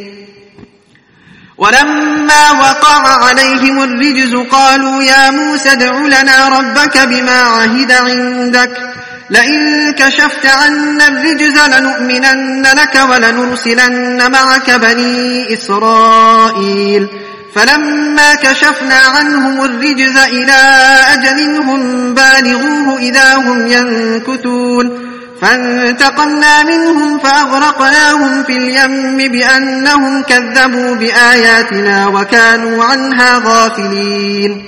ولما وقع عليهم الرجز قالوا يا موسى ادع لنا ربك بما عهد عندك لئن كشفت عنا الرجز لنؤمنن لك ولنرسلن معك بني إسرائيل. فلما كشفنا عنهم الرجز إلى أجل هم بالغوه إذا هم ينكثون. فانتقمنا منهم فأغرقناهم في اليم بأنهم كذبوا بآياتنا وكانوا عنها غافلين.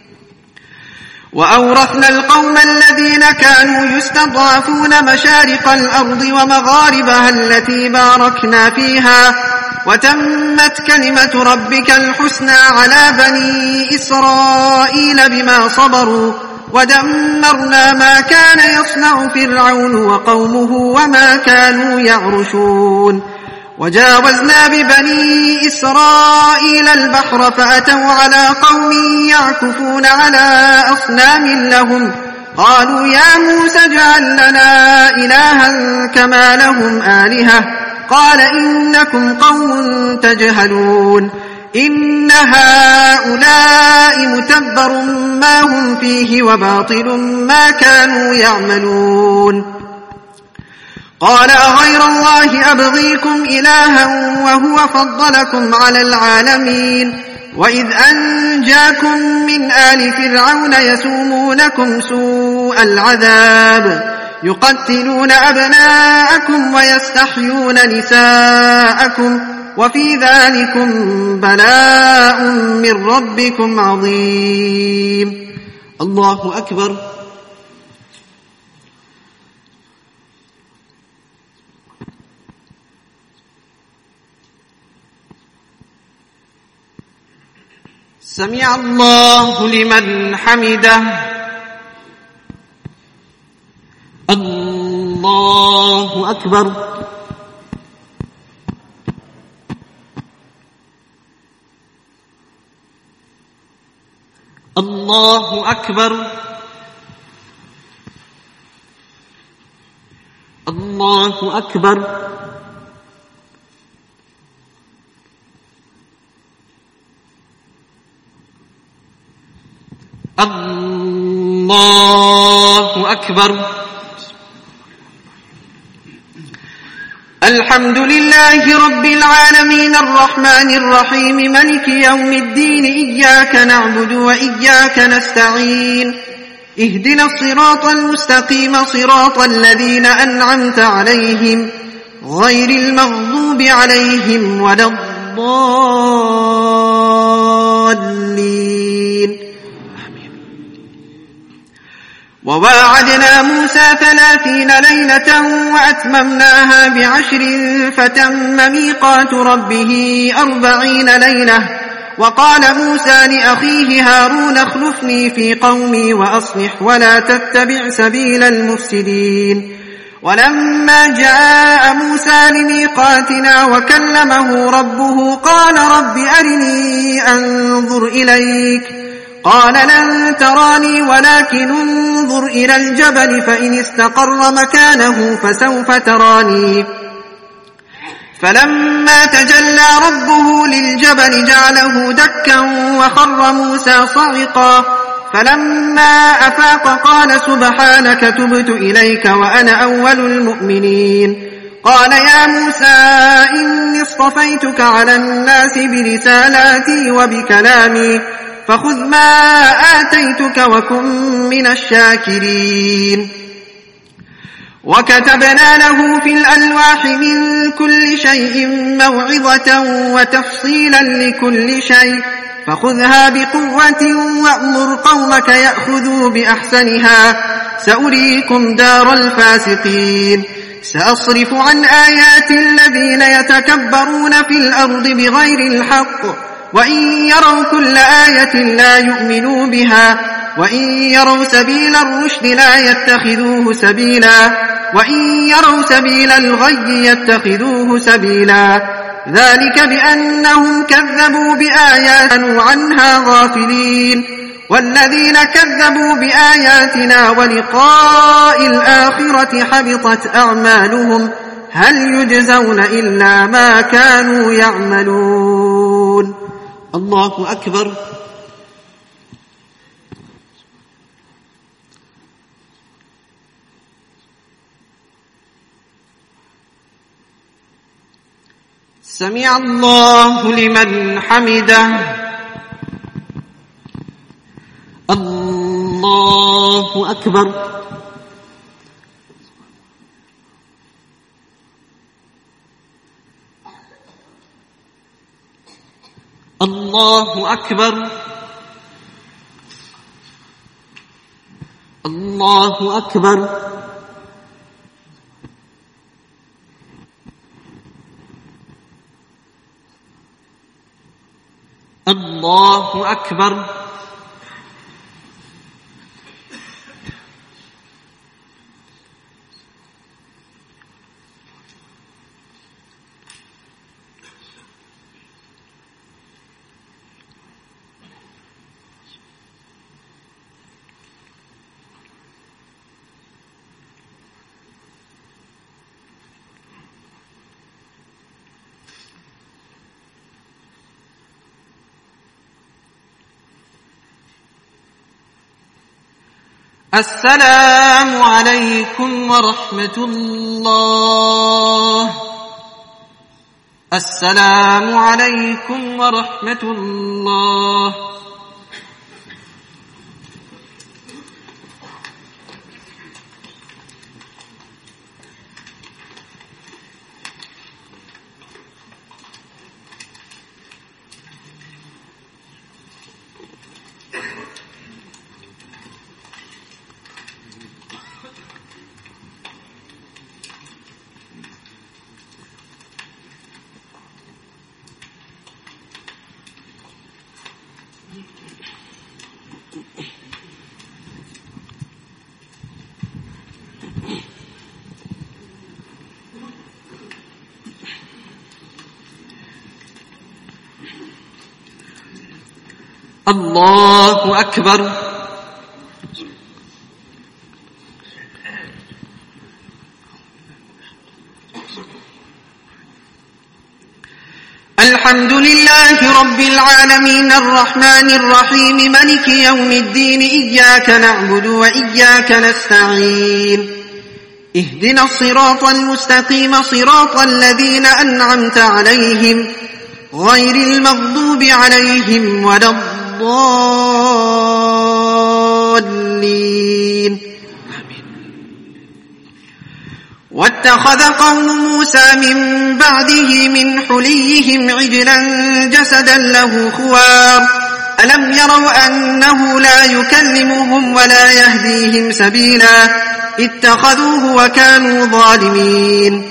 وأورثنا القوم الذين كانوا يستضعفون مشارق الأرض ومغاربها التي باركنا فيها وتمت كلمة ربك الحسنى على بني إسرائيل بما صبروا ودمرنا ما كان يصنع فرعون وقومه وما كانوا يعرشون. وجاوزنا ببني إسرائيل البحر فأتوا على قوم يعكفون على أصنام لهم قالوا يا موسى اجعل لنا إلها كما لهم آلهة قال إنكم قوم تجهلون. إن هؤلاء متبر ما هم فيه وباطل ما كانوا يعملون. قال أغير الله أبغيكم إلها وهو فضلكم على العالمين. وإذ أنجاكم من آل فرعون يسومونكم سوء العذاب يقتلون أبناءكم ويستحيون نساءكم وفي ذلكم بلاء من ربكم عظيم. الله أكبر. سمع الله لمن حمده. الله أكبر. الله أكبر. الله أكبر. الله أكبر. الحمد لله رب العالمين الرحمن الرحيم ملك يوم الدين إياك نعبد وإياك نستعين. اهدنا الصراط المستقيم صراط الذين أنعمت عليهم غير المغضوب عليهم ولا الضالين. وواعدنا موسى 30 ليلة وأتممناها ب10 فتم ميقات ربه 40 ليلة. وقال موسى لأخيه هارون اخلفني في قومي وأصلح ولا تتبع سبيل المفسدين. ولما جاء موسى لميقاتنا وكلمه ربه قال رب أرني أنظر إليك. قال لن تراني ولكن انظر إلى الجبل فإن استقر مكانه فسوف تراني. فلما تجلى ربه للجبل جعله دكا وخر موسى صعقا. فلما أفاق قال سبحانك تبت إليك وأنا أول المؤمنين. قال يا موسى إني اصطفيتك على الناس برسالاتي وبكلامي فخذ ما آتيتك وكن من الشاكرين. وكتبنا له في الألواح من كل شيء موعظة وتفصيلا لكل شيء فخذها بقوة وأمر قومك يأخذوا بأحسنها سأريكم دار الفاسقين. سأصرف عن آيات الذين يتكبرون في الأرض بغير الحق وإن يروا كل آية لا يؤمنوا بها وإن يروا سبيل الرشد لا يتخذوه سبيلا وإن يروا سبيل الغي يتخذوه سبيلا. ذلك بأنهم كذبوا بآياتنا عنها غافلين. والذين كذبوا بآياتنا ولقاء الآخرة حبطت أعمالهم هل يجزون إلا ما كانوا يعملون. الله أكبر. سمع الله لمن حمده. الله أكبر. الله أكبر. الله أكبر. الله أكبر. السلام عليكم ورحمة الله. السلام عليكم ورحمة الله. الله أكبر. الحمد لله رب العالمين الرحمن الرحيم مالك يوم الدين إياك نعبد وإياك نستعين اهدنا الصراط المستقيم صراط الذين أنعمت عليهم غير المغضوب عليهم ولا الضالين. واتخذ قوم موسى من بعده من حليهم عجلا جسدا له خوار ألم يروا أنه لا يكلمهم ولا يهديهم سبيلا اتخذوه وكانوا ظالمين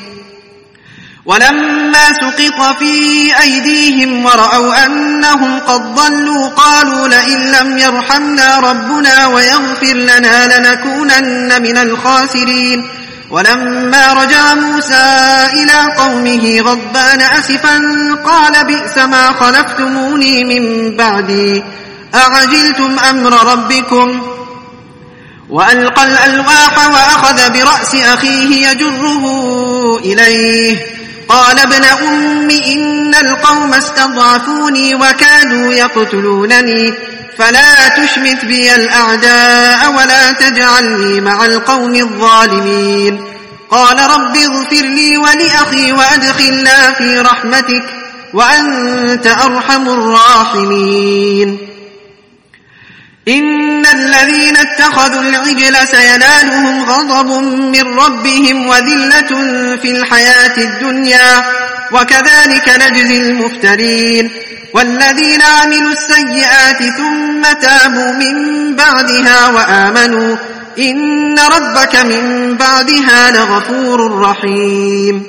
ولما سقط في أيديهم ورأوا أنهم قد ضلوا قالوا لئن لم يرحمنا ربنا ويغفر لنا لنكونن من الخاسرين ولما رجع موسى إلى قومه غضبان أسفا قال بئس ما خلفتموني من بعدي أعجلتم أمر ربكم وألقى الألواح وأخذ برأس أخيه يجره إليه قال ابن أم إن القوم استضعفوني وكادوا يقتلونني فلا تشمت بي الأعداء ولا تجعلني مع القوم الظالمين قال رب اغفر لي ولأخي وأدخلنا في رحمتك وأنت أرحم الراحمين إن الذين اتخذوا العجل سينالهم غضب من ربهم وذلة في الحياة الدنيا وكذلك نجزي المفترين والذين عملوا السيئات ثم تابوا من بعدها وآمنوا إن ربك من بعدها لغفور رحيم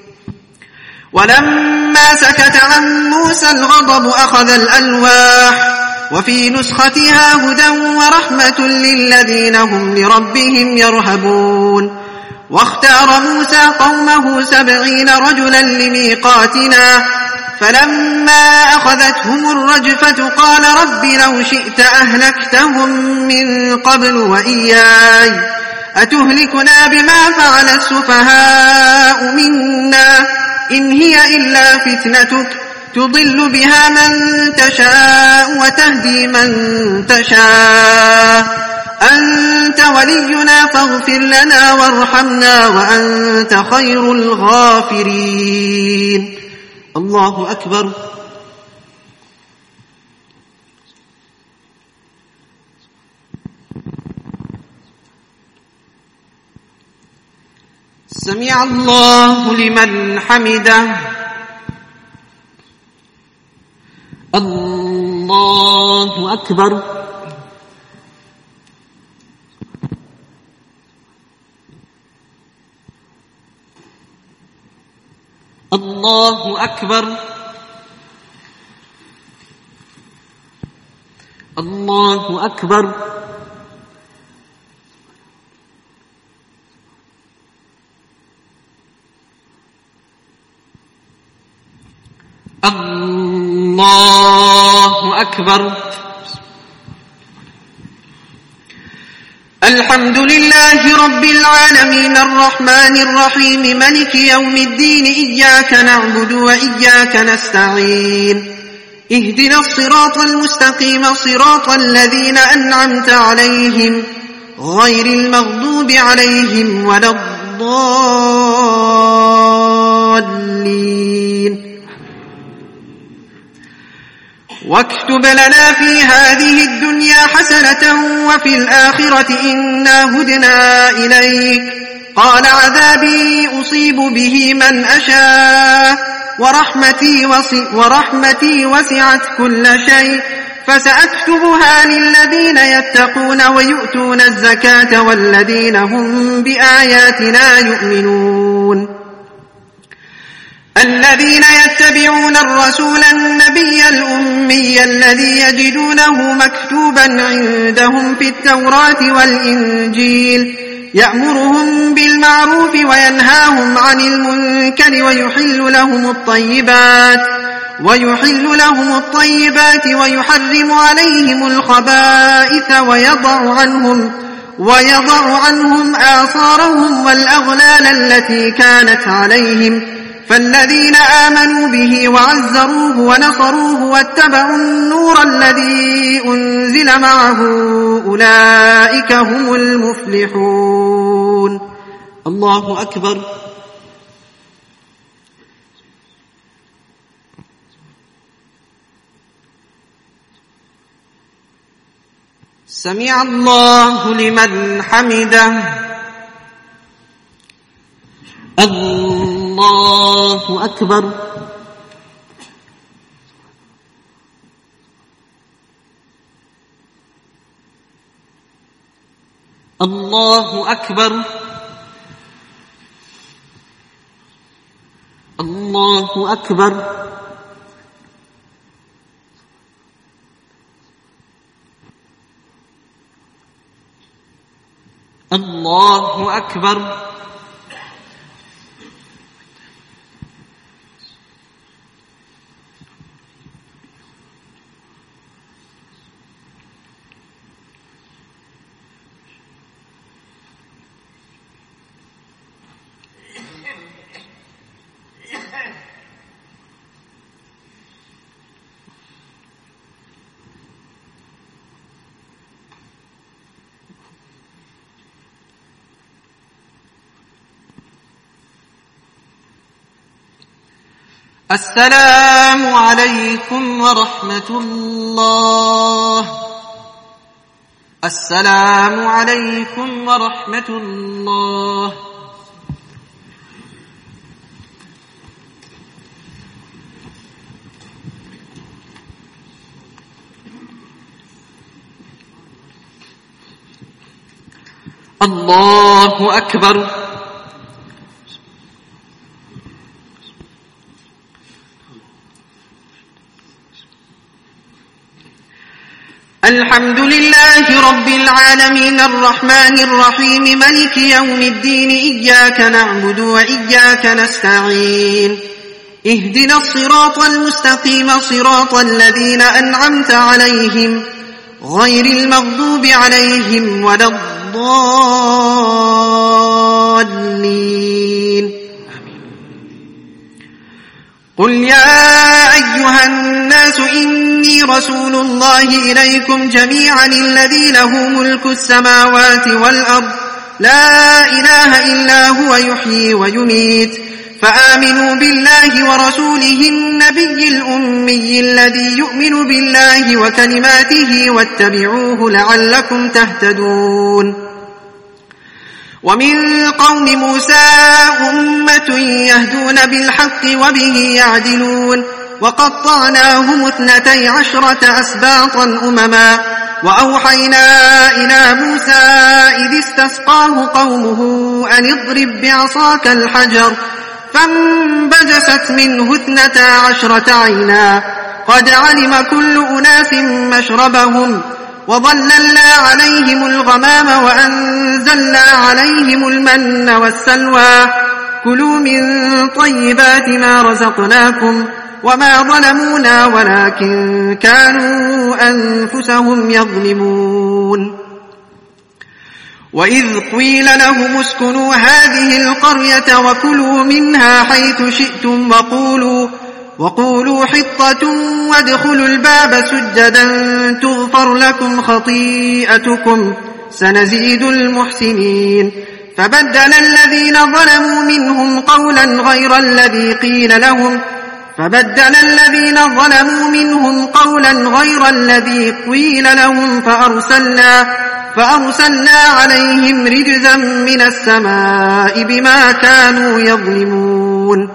ولما سكت عن موسى الغضب أخذ الألواح وفي نسختها هدى ورحمة للذين هم لربهم يرهبون واختار موسى قومه 70 رجلا لميقاتنا فلما أخذتهم الرجفة قال رب لو شئت أهلكتهم من قبل وإياي أتهلكنا بما فعل السفهاء منا إن هي إلا فتنتك تضل بها من تشاء وتهدي من تشاء أنت ولينا فاغفر لنا وارحمنا وأنت خير الغافرين الله أكبر سمع الله لمن حمده الله أكبر الله أكبر الله أكبر الله أكبر الحمد لله رب العالمين الرحمن الرحيم ملك يوم الدين إياك نعبد وإياك نستعين اهدنا الصراط المستقيم صراط الذين أنعمت عليهم غير المغضوب عليهم ولا الضالين واكتب لنا في هذه الدنيا حسنة وفي الآخرة إنا هدنا إليك قال عذابي أصيب به من أشاء ورحمتي وسعت كل شيء فسأكتبها للذين يتقون ويؤتون الزكاة والذين هم بآياتنا يؤمنون الذين يتبعون الرسول النبي الأمي الذي يجدونه مكتوبا عندهم في التوراة والإنجيل يأمرهم بالمعروف وينهاهم عن المنكر ويحل لهم الطيبات ويحرم عليهم الخبائث ويضع عنهم آثارهم والأغلال التي كانت عليهم فالذين آمنوا به وعزروه ونصروه واتبعوا النور الذي أنزل معه أولئك هم المفلحون الله أكبر سمع الله لمن حمده الله أكبر الله أكبر الله أكبر الله أكبر السلام عليكم ورحمة الله السلام عليكم ورحمة الله الله أكبر الحمد لله رب العالمين الرحمن الرحيم ملك يوم الدين إياك نعبد وإياك نستعين اهدنا الصراط المستقيم صراط الذين أنعمت عليهم غير المغضوب عليهم ولا الضالين قل يا أيها الناس إني رسول الله إليكم جميعا الذي له ملك السماوات والأرض لا إله إلا هو يحيي ويميت فآمنوا بالله ورسوله النبي الأمي الذي يؤمن بالله وكلماته واتبعوه لعلكم تهتدون ومن قوم موسى أمة يهدون بالحق وبه يعدلون وقطعناهم 12 أسباطا أمما وأوحينا إلى موسى إذ استسقاه قومه أن اضرب بعصاك الحجر فانبجست منه 12 عينا قد علم كل أناس مشربهم وظللنا عليهم الغمام وأنزلنا عليهم المن والسلوى كلوا من طيبات ما رزقناكم وما ظلمونا ولكن كانوا أنفسهم يظلمون وإذ قيل لهم اسكنوا هذه القرية وكلوا منها حيث شئتم وقولوا حطة وادخلوا الباب سجدا تغفر لكم خطيئتكم سنزيد المحسنين فبدل الذين ظلموا منهم قولا غير الذي قيل لهم فأرسلنا عليهم رجزا من السماء بما كانوا يظلمون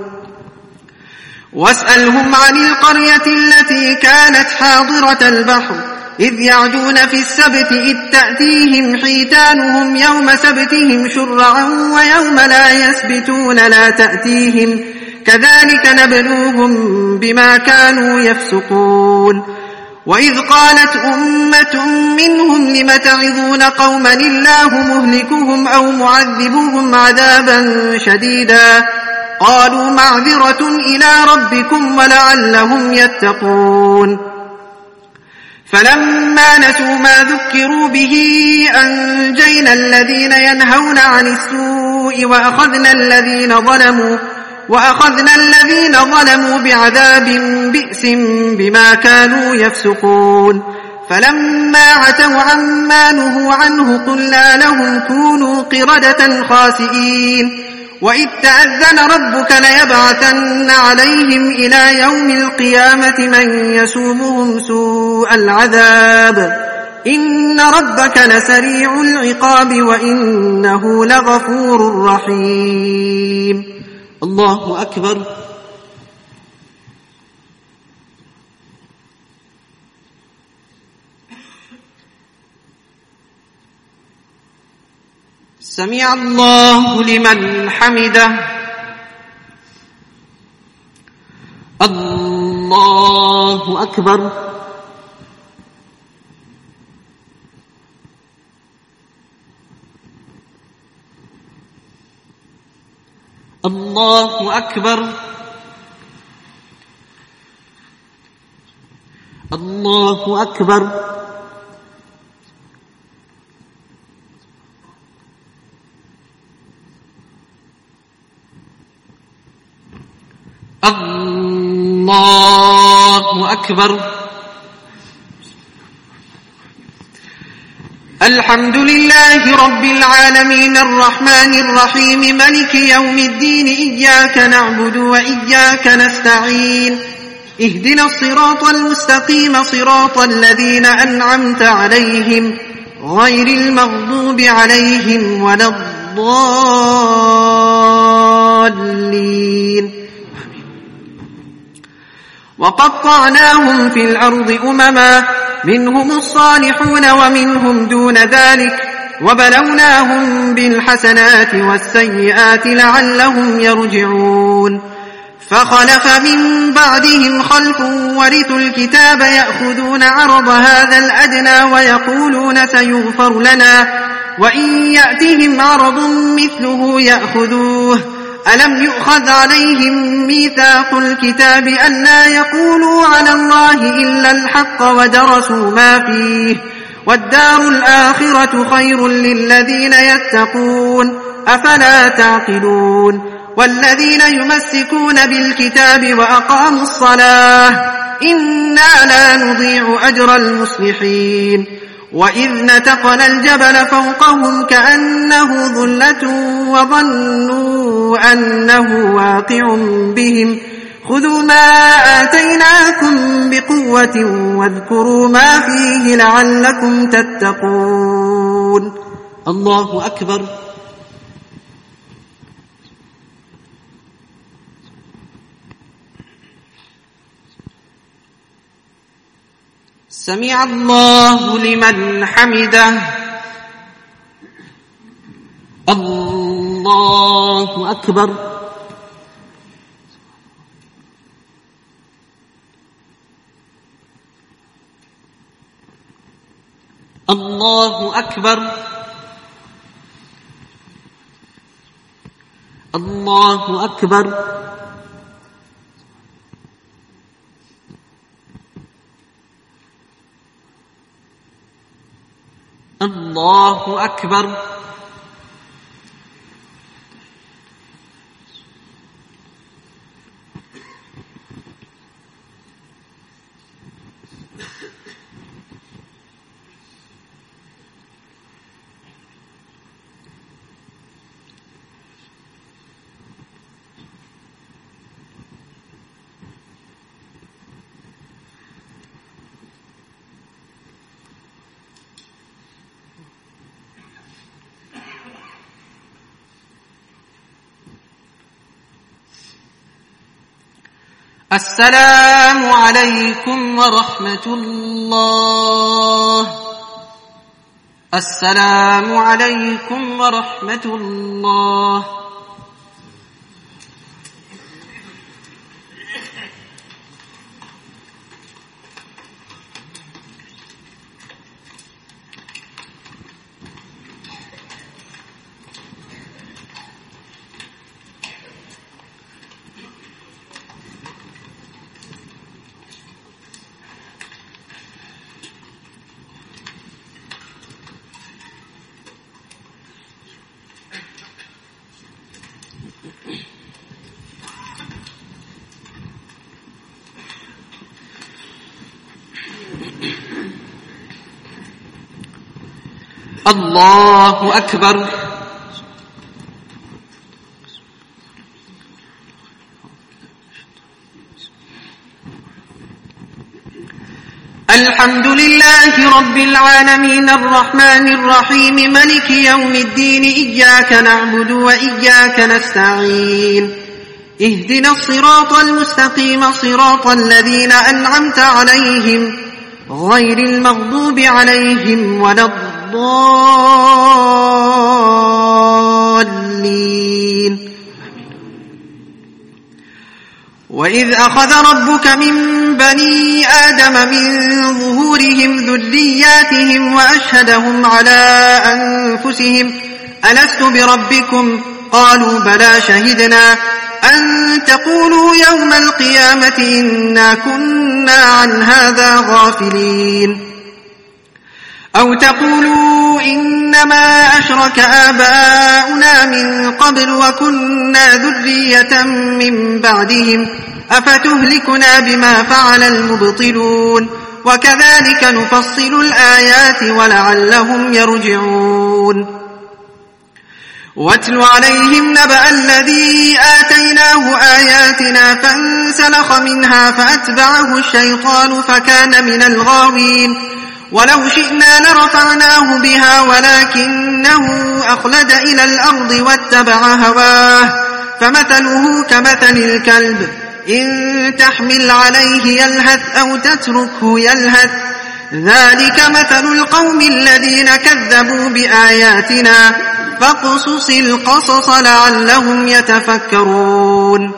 واسألهم عن القرية التي كانت حاضرة البحر إذ يعدون في السبت إذ تأتيهم حيتانهم يوم سبتهم شرعا ويوم لا يسبتون لا تأتيهم كذلك نبلوهم بما كانوا يفسقون وإذ قالت أمة منهم لم تعظون قوما الله مهلكهم أو معذبهم عذابا شديدا قالوا معذرة إلى ربكم ولعلهم يتقون فلما نسوا ما ذكروا به أنجينا الذين ينهون عن السوء وأخذنا الذين ظلموا بعذاب بئس بما كانوا يفسقون فلما عتوا عما نهوا عنه قلنا لهم كونوا قردة خاسئين وإذ تأذن ربك ليبعثن عليهم إلى يوم القيامة من يسومهم سوء العذاب إن ربك لسريع العقاب وإنه لغفور رحيم الله أكبر سمع الله لمن حمده. الله أكبر. الله أكبر. الله أكبر. الله أكبر. الحمد لله رب العالمين الرحمن الرحيم ملك يوم الدين إياك نعبد وإياك نستعين اهدنا الصراط المستقيم صراط الذين أنعمت عليهم غير المغضوب عليهم ولا الضالين. وقطعناهم في الأرض أمما منهم الصالحون ومنهم دون ذلك وبلوناهم بالحسنات والسيئات لعلهم يرجعون. فخلف من بعدهم خلف ورثوا الكتاب يأخذون عرض هذا الأدنى ويقولون سيغفر لنا وإن يأتهم عرض مثله يأخذوه. ألم يؤخذ عليهم ميثاق الكتاب أن لا يقولوا على الله إلا الحق ودرسوا ما فيه والدار الآخرة خير للذين يتقون أفلا تعقلون. والذين يمسكون بالكتاب وأقاموا الصلاة إنا لا نضيع أجر المصلحين. وإذ نتقنا الجبل فوقهم كأنه ظلة وظنوا أنه واقع بهم خذوا ما آتيناكم بقوة واذكروا ما فيه لعلكم تتقون. الله أكبر. سمع الله لمن حمده. الله أكبر. الله أكبر. الله أكبر. الله أكبر. السلام عليكم ورحمة الله. السلام عليكم ورحمة الله. الله أكبر. الحمد لله رب العالمين الرحمن الرحيم ملك يوم الدين إياك نعبد وإياك نستعين اهدنا الصراط المستقيم صراط الذين أنعمت عليهم غير المغضوب عليهم ولا الضالين. الضالين. وإذ أخذ ربك من بني آدم من ظهورهم ذرياتهم وأشهدهم على أنفسهم ألست بربكم قالوا بلى شهدنا أن تقولوا يوم القيامة إنا كنا عن هذا غافلين أو تقولوا إنما أشرك آباؤنا من قبل وكنا ذرية من بعدهم أفتهلكنا بما فعل المبطلون وكذلك نفصل الآيات ولعلهم يرجعون. واتل عليهم نبأ الذي آتيناه آياتنا فانسلخ منها فأتبعه الشيطان فكان من الغاوين ولو شئنا لرفعناه بها ولكنه أخلد إلى الأرض واتبع هواه فمثله كمثل الكلب إن تحمل عليه يلهث أو تتركه يلهث ذلك مثل القوم الذين كذبوا بآياتنا فاقصص القصص لعلهم يتفكرون.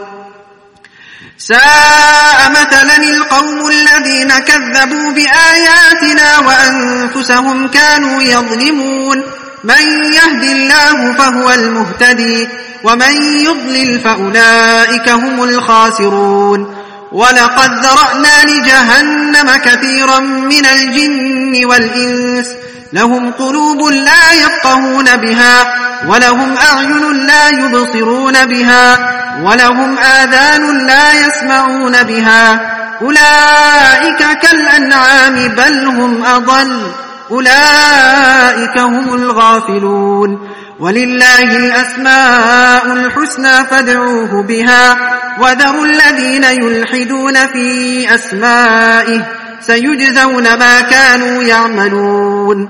ساء مثلا القوم الذين كذبوا بآياتنا وأنفسهم كانوا يظلمون. من يهد الله فهو المهتدي ومن يضلل فأولئك هم الخاسرون. ولقد ذرأنا لجهنم كثيرا من الجن والإنس لهم قلوب لا يفقهون بها ولهم أعين لا يبصرون بها ولهم آذان لا يسمعون بها أولئك كالأنعام بل هم أضل أولئك هم الغافلون. ولله الأسماء الحسنى فادعوه بها وذروا الذين يلحدون في أسمائه سيجزون ما كانوا يعملون.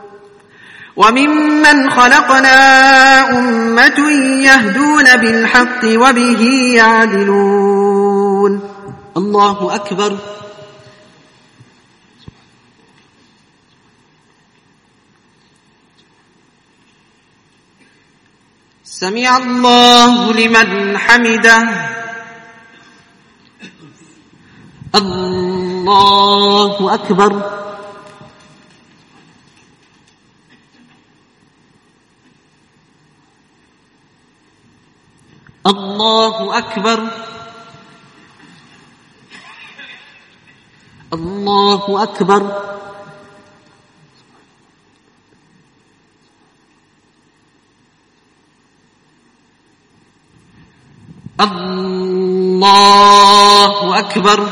وممن خلقنا أمة يهدون بالحق وبه يعدلون. الله أكبر. سمع الله لمن حمده. الله أكبر. الله أكبر. الله أكبر. الله أكبر.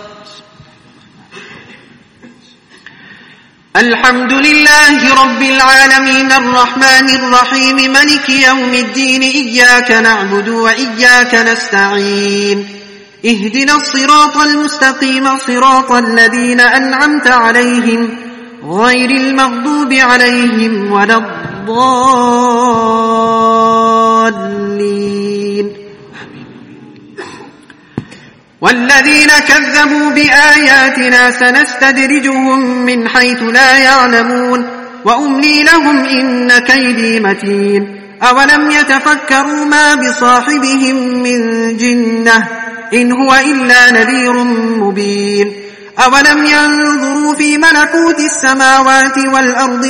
الحمد لله رب العالمين الرحمن الرحيم ملك يوم الدين إياك نعبد وإياك نستعين اهدنا الصراط المستقيم صراط الذين أنعمت عليهم غير المغضوب عليهم ولا الضالين. والذين كذبوا بآياتنا سنستدرجهم من حيث لا يعلمون وأملي لهم إن كيدي متين. أولم يتفكروا ما بصاحبهم من جنة إن هو إلا نذير مبين. أولم ينظروا في ملكوت السماوات والأرض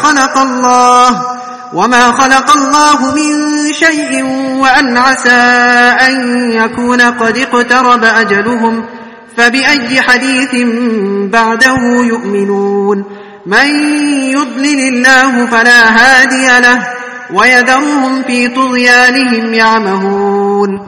وما خلق الله من شيء وأن عسى أن يكون قد اقترب أجلهم فبأي حديث بعده يؤمنون. من يضلل الله فلا هادي له ويذرهم في طغيانهم يعمهون.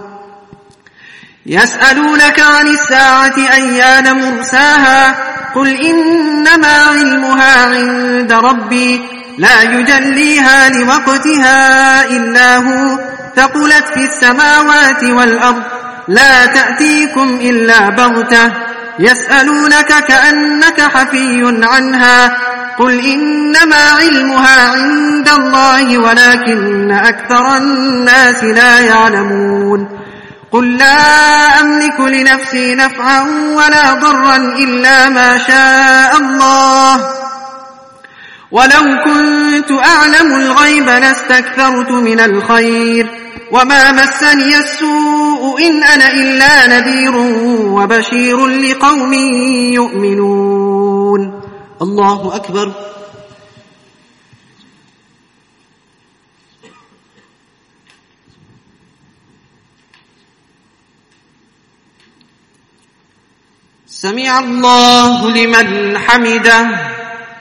يسألونك عن الساعة أيان مرساها قل إنما علمها عند ربي لا يجليها لوقتها إلا هو ثقلت في السماوات والأرض لا تأتيكم إلا بغتة يسألونك كأنك حفي عنها قل إنما علمها عند الله ولكن أكثر الناس لا يعلمون. قل لا أملك لنفسي نفعا ولا ضرا إلا ما شاء الله ولو كنت أعلم الغيب لاستكثرت من الخير وما مسني السوء إن أنا إلا نذير وبشير لقوم يؤمنون. الله أكبر. سمع الله لمن حمده.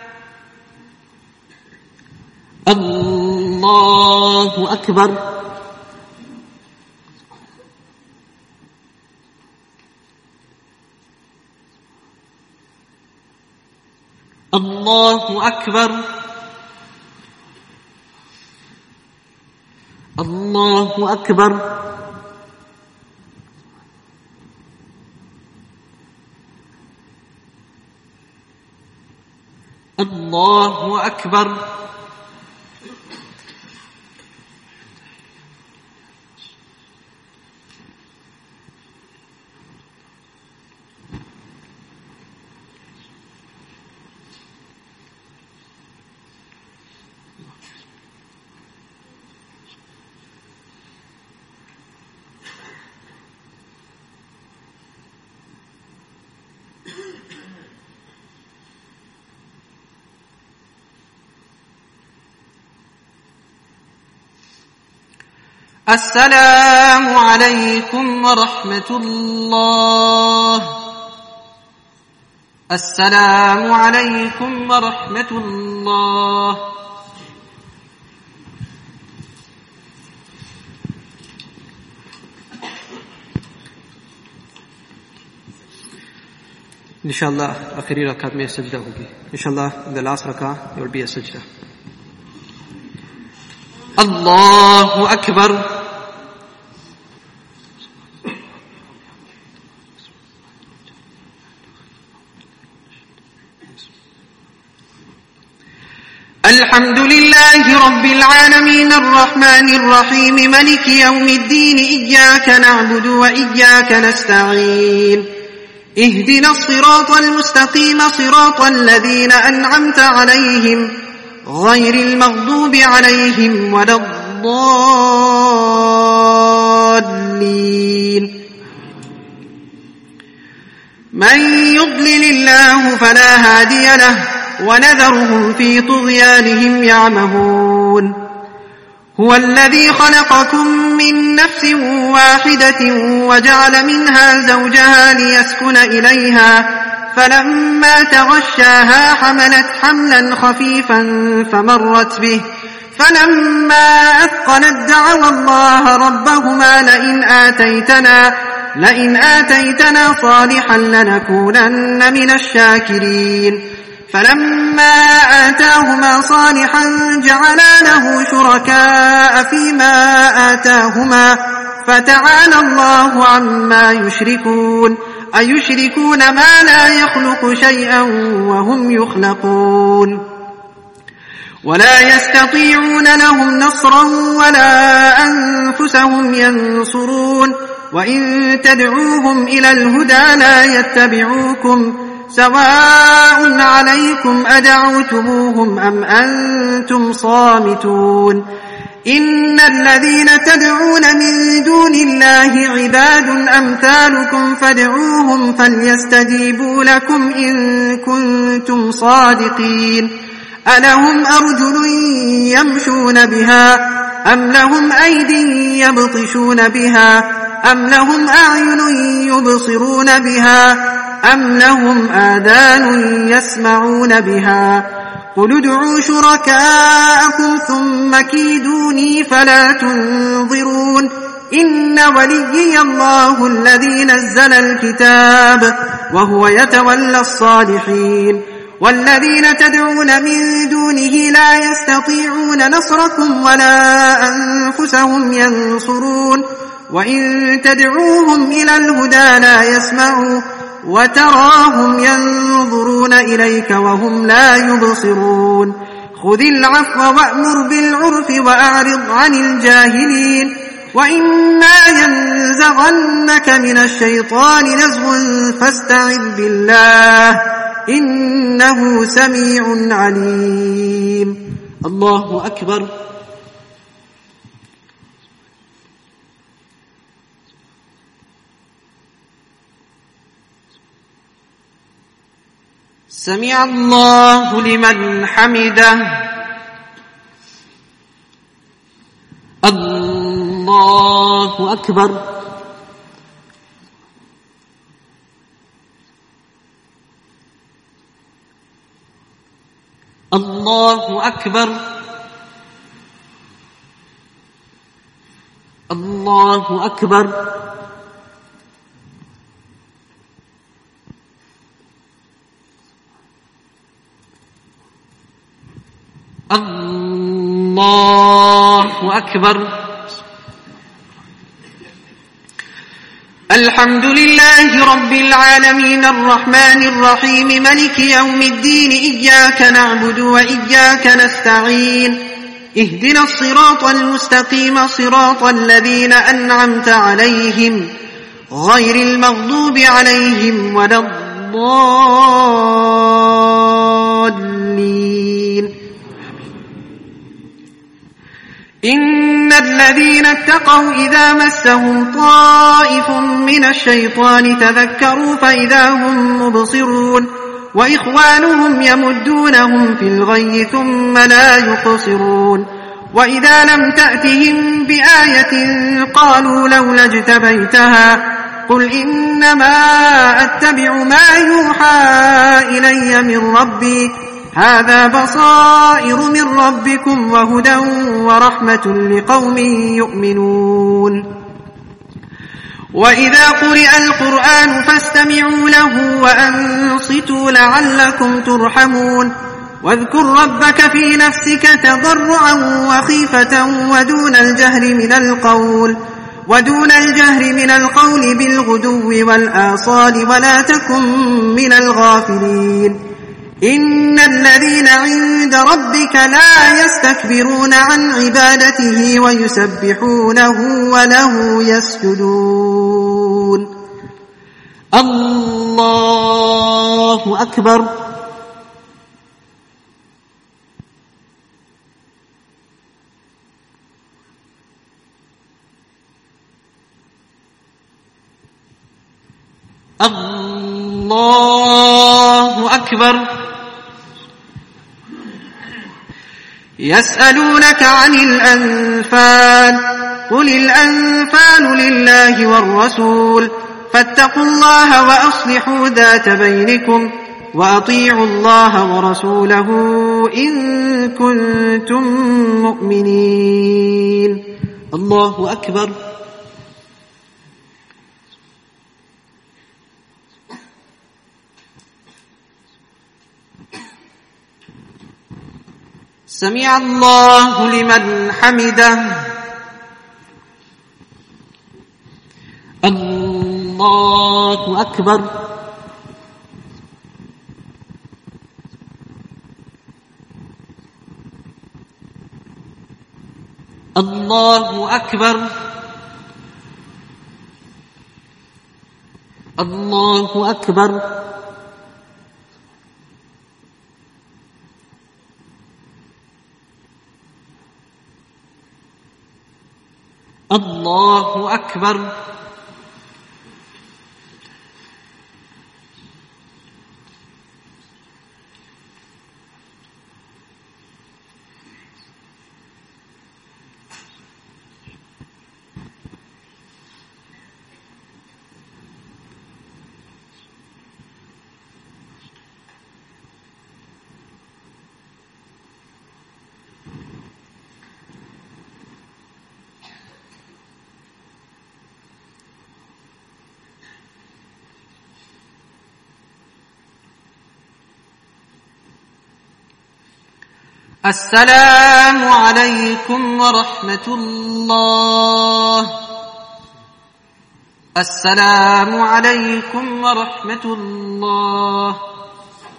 الله أكبر. الله أكبر. الله أكبر. الله أكبر. السلام عليكم ورحمة الله. السلام عليكم ورحمة الله. Inshallah, आखिरी रकात में सजदा होगी. Inshallah, in the last rakah there will be a sajda. Allahu Akbar. الحمد لله رب العالمين الرحمن الرحيم ملك يوم الدين إياك نعبد وإياك نستعين اهدنا الصراط المستقيم صراط الذين أنعمت عليهم غير المغضوب عليهم ولا الضالين. من يضلل الله فلا هادي له ونذرهم في طغيانهم يعمهون. هو الذي خلقكم من نفس واحدة وجعل منها زوجها ليسكن إليها فلما تغشاها حملت حملا خفيفا فمرت به فلما أثقلت دعوا الله ربهما لئن آتيتنا صالحا لنكونن من الشاكرين. فلما آتاهما صالحا جعلا له شركاء فيما آتاهما فتعالى الله عما يشركون. أيشركون ما لا يخلق شيئا وهم يخلقون. ولا يستطيعون لهم نصرا ولا أنفسهم ينصرون. وإن تدعوهم إلى الهدى لا يتبعوكم سواء عليكم أدعوتموهم أم أنتم صامتون. إن الذين تدعون من دون الله عباد أمثالكم فادعوهم فليستجيبوا لكم إن كنتم صادقين. ألهم أرجل يمشون بها أم لهم أيدي يبطشون بها أم لهم أعين يبصرون بها أم لهم آذان يسمعون بها. قل ادعوا شركاءكم ثم كيدوني فلا تنظرون. إن وليي الله الذي نزل الكتاب وهو يتولى الصالحين. والذين تدعون من دونه لا يستطيعون نصركم ولا أنفسهم ينصرون. وإن تدعوهم إلى الهدى لا يسمعوا وتراهم ينظرون إليك وهم لا يبصرون. خذ العفو وأمر بالعرف وأعرض عن الجاهلين. وإما ينزغنك من الشيطان نزغ فاستعذ بالله إنه سميع عليم. الله أكبر. سمع الله لمن حمده. الله أكبر. الله أكبر. الله أكبر. الله أكبر. الحمد لله رب العالمين الرحمن الرحيم ملك يوم الدين إياك نعبد وإياك نستعين اهدنا الصراط المستقيم صراط الذين أنعمت عليهم غير المغضوب عليهم ولا الضالين. إن الذين اتقوا إذا مسهم طائف من الشيطان تذكروا فإذا هم مبصرون وإخوانهم يمدونهم في الغي ثم لا يقصرون وإذا لم تأتهم بآية قالوا لولا اجتبيتها قل إنما أتبع ما يوحى إلي من ربي هذا بصائر من ربكم وهدى ورحمة لقوم يؤمنون. وإذا قرئ القرآن فاستمعوا له وأنصتوا لعلكم ترحمون واذكر ربك في نفسك تضرعا وخيفة ودون الجهر من القول بالغدو والآصال ولا تكن من الغافلين. إن الذين عند ربك لا يستكبرون عن عبادته ويسبحونه وله يسجدون. الله أكبر. الله أكبر. يسألونك عن الأنفال قل الأنفال لله والرسول فاتقوا الله وأصلحوا ذات بينكم وأطيعوا الله ورسوله إن كنتم مؤمنين. الله أكبر. سمع الله لمن حمده. الله أكبر. الله أكبر. الله أكبر. الله أكبر. السلام عليكم ورحمة الله. السلام عليكم ورحمة الله.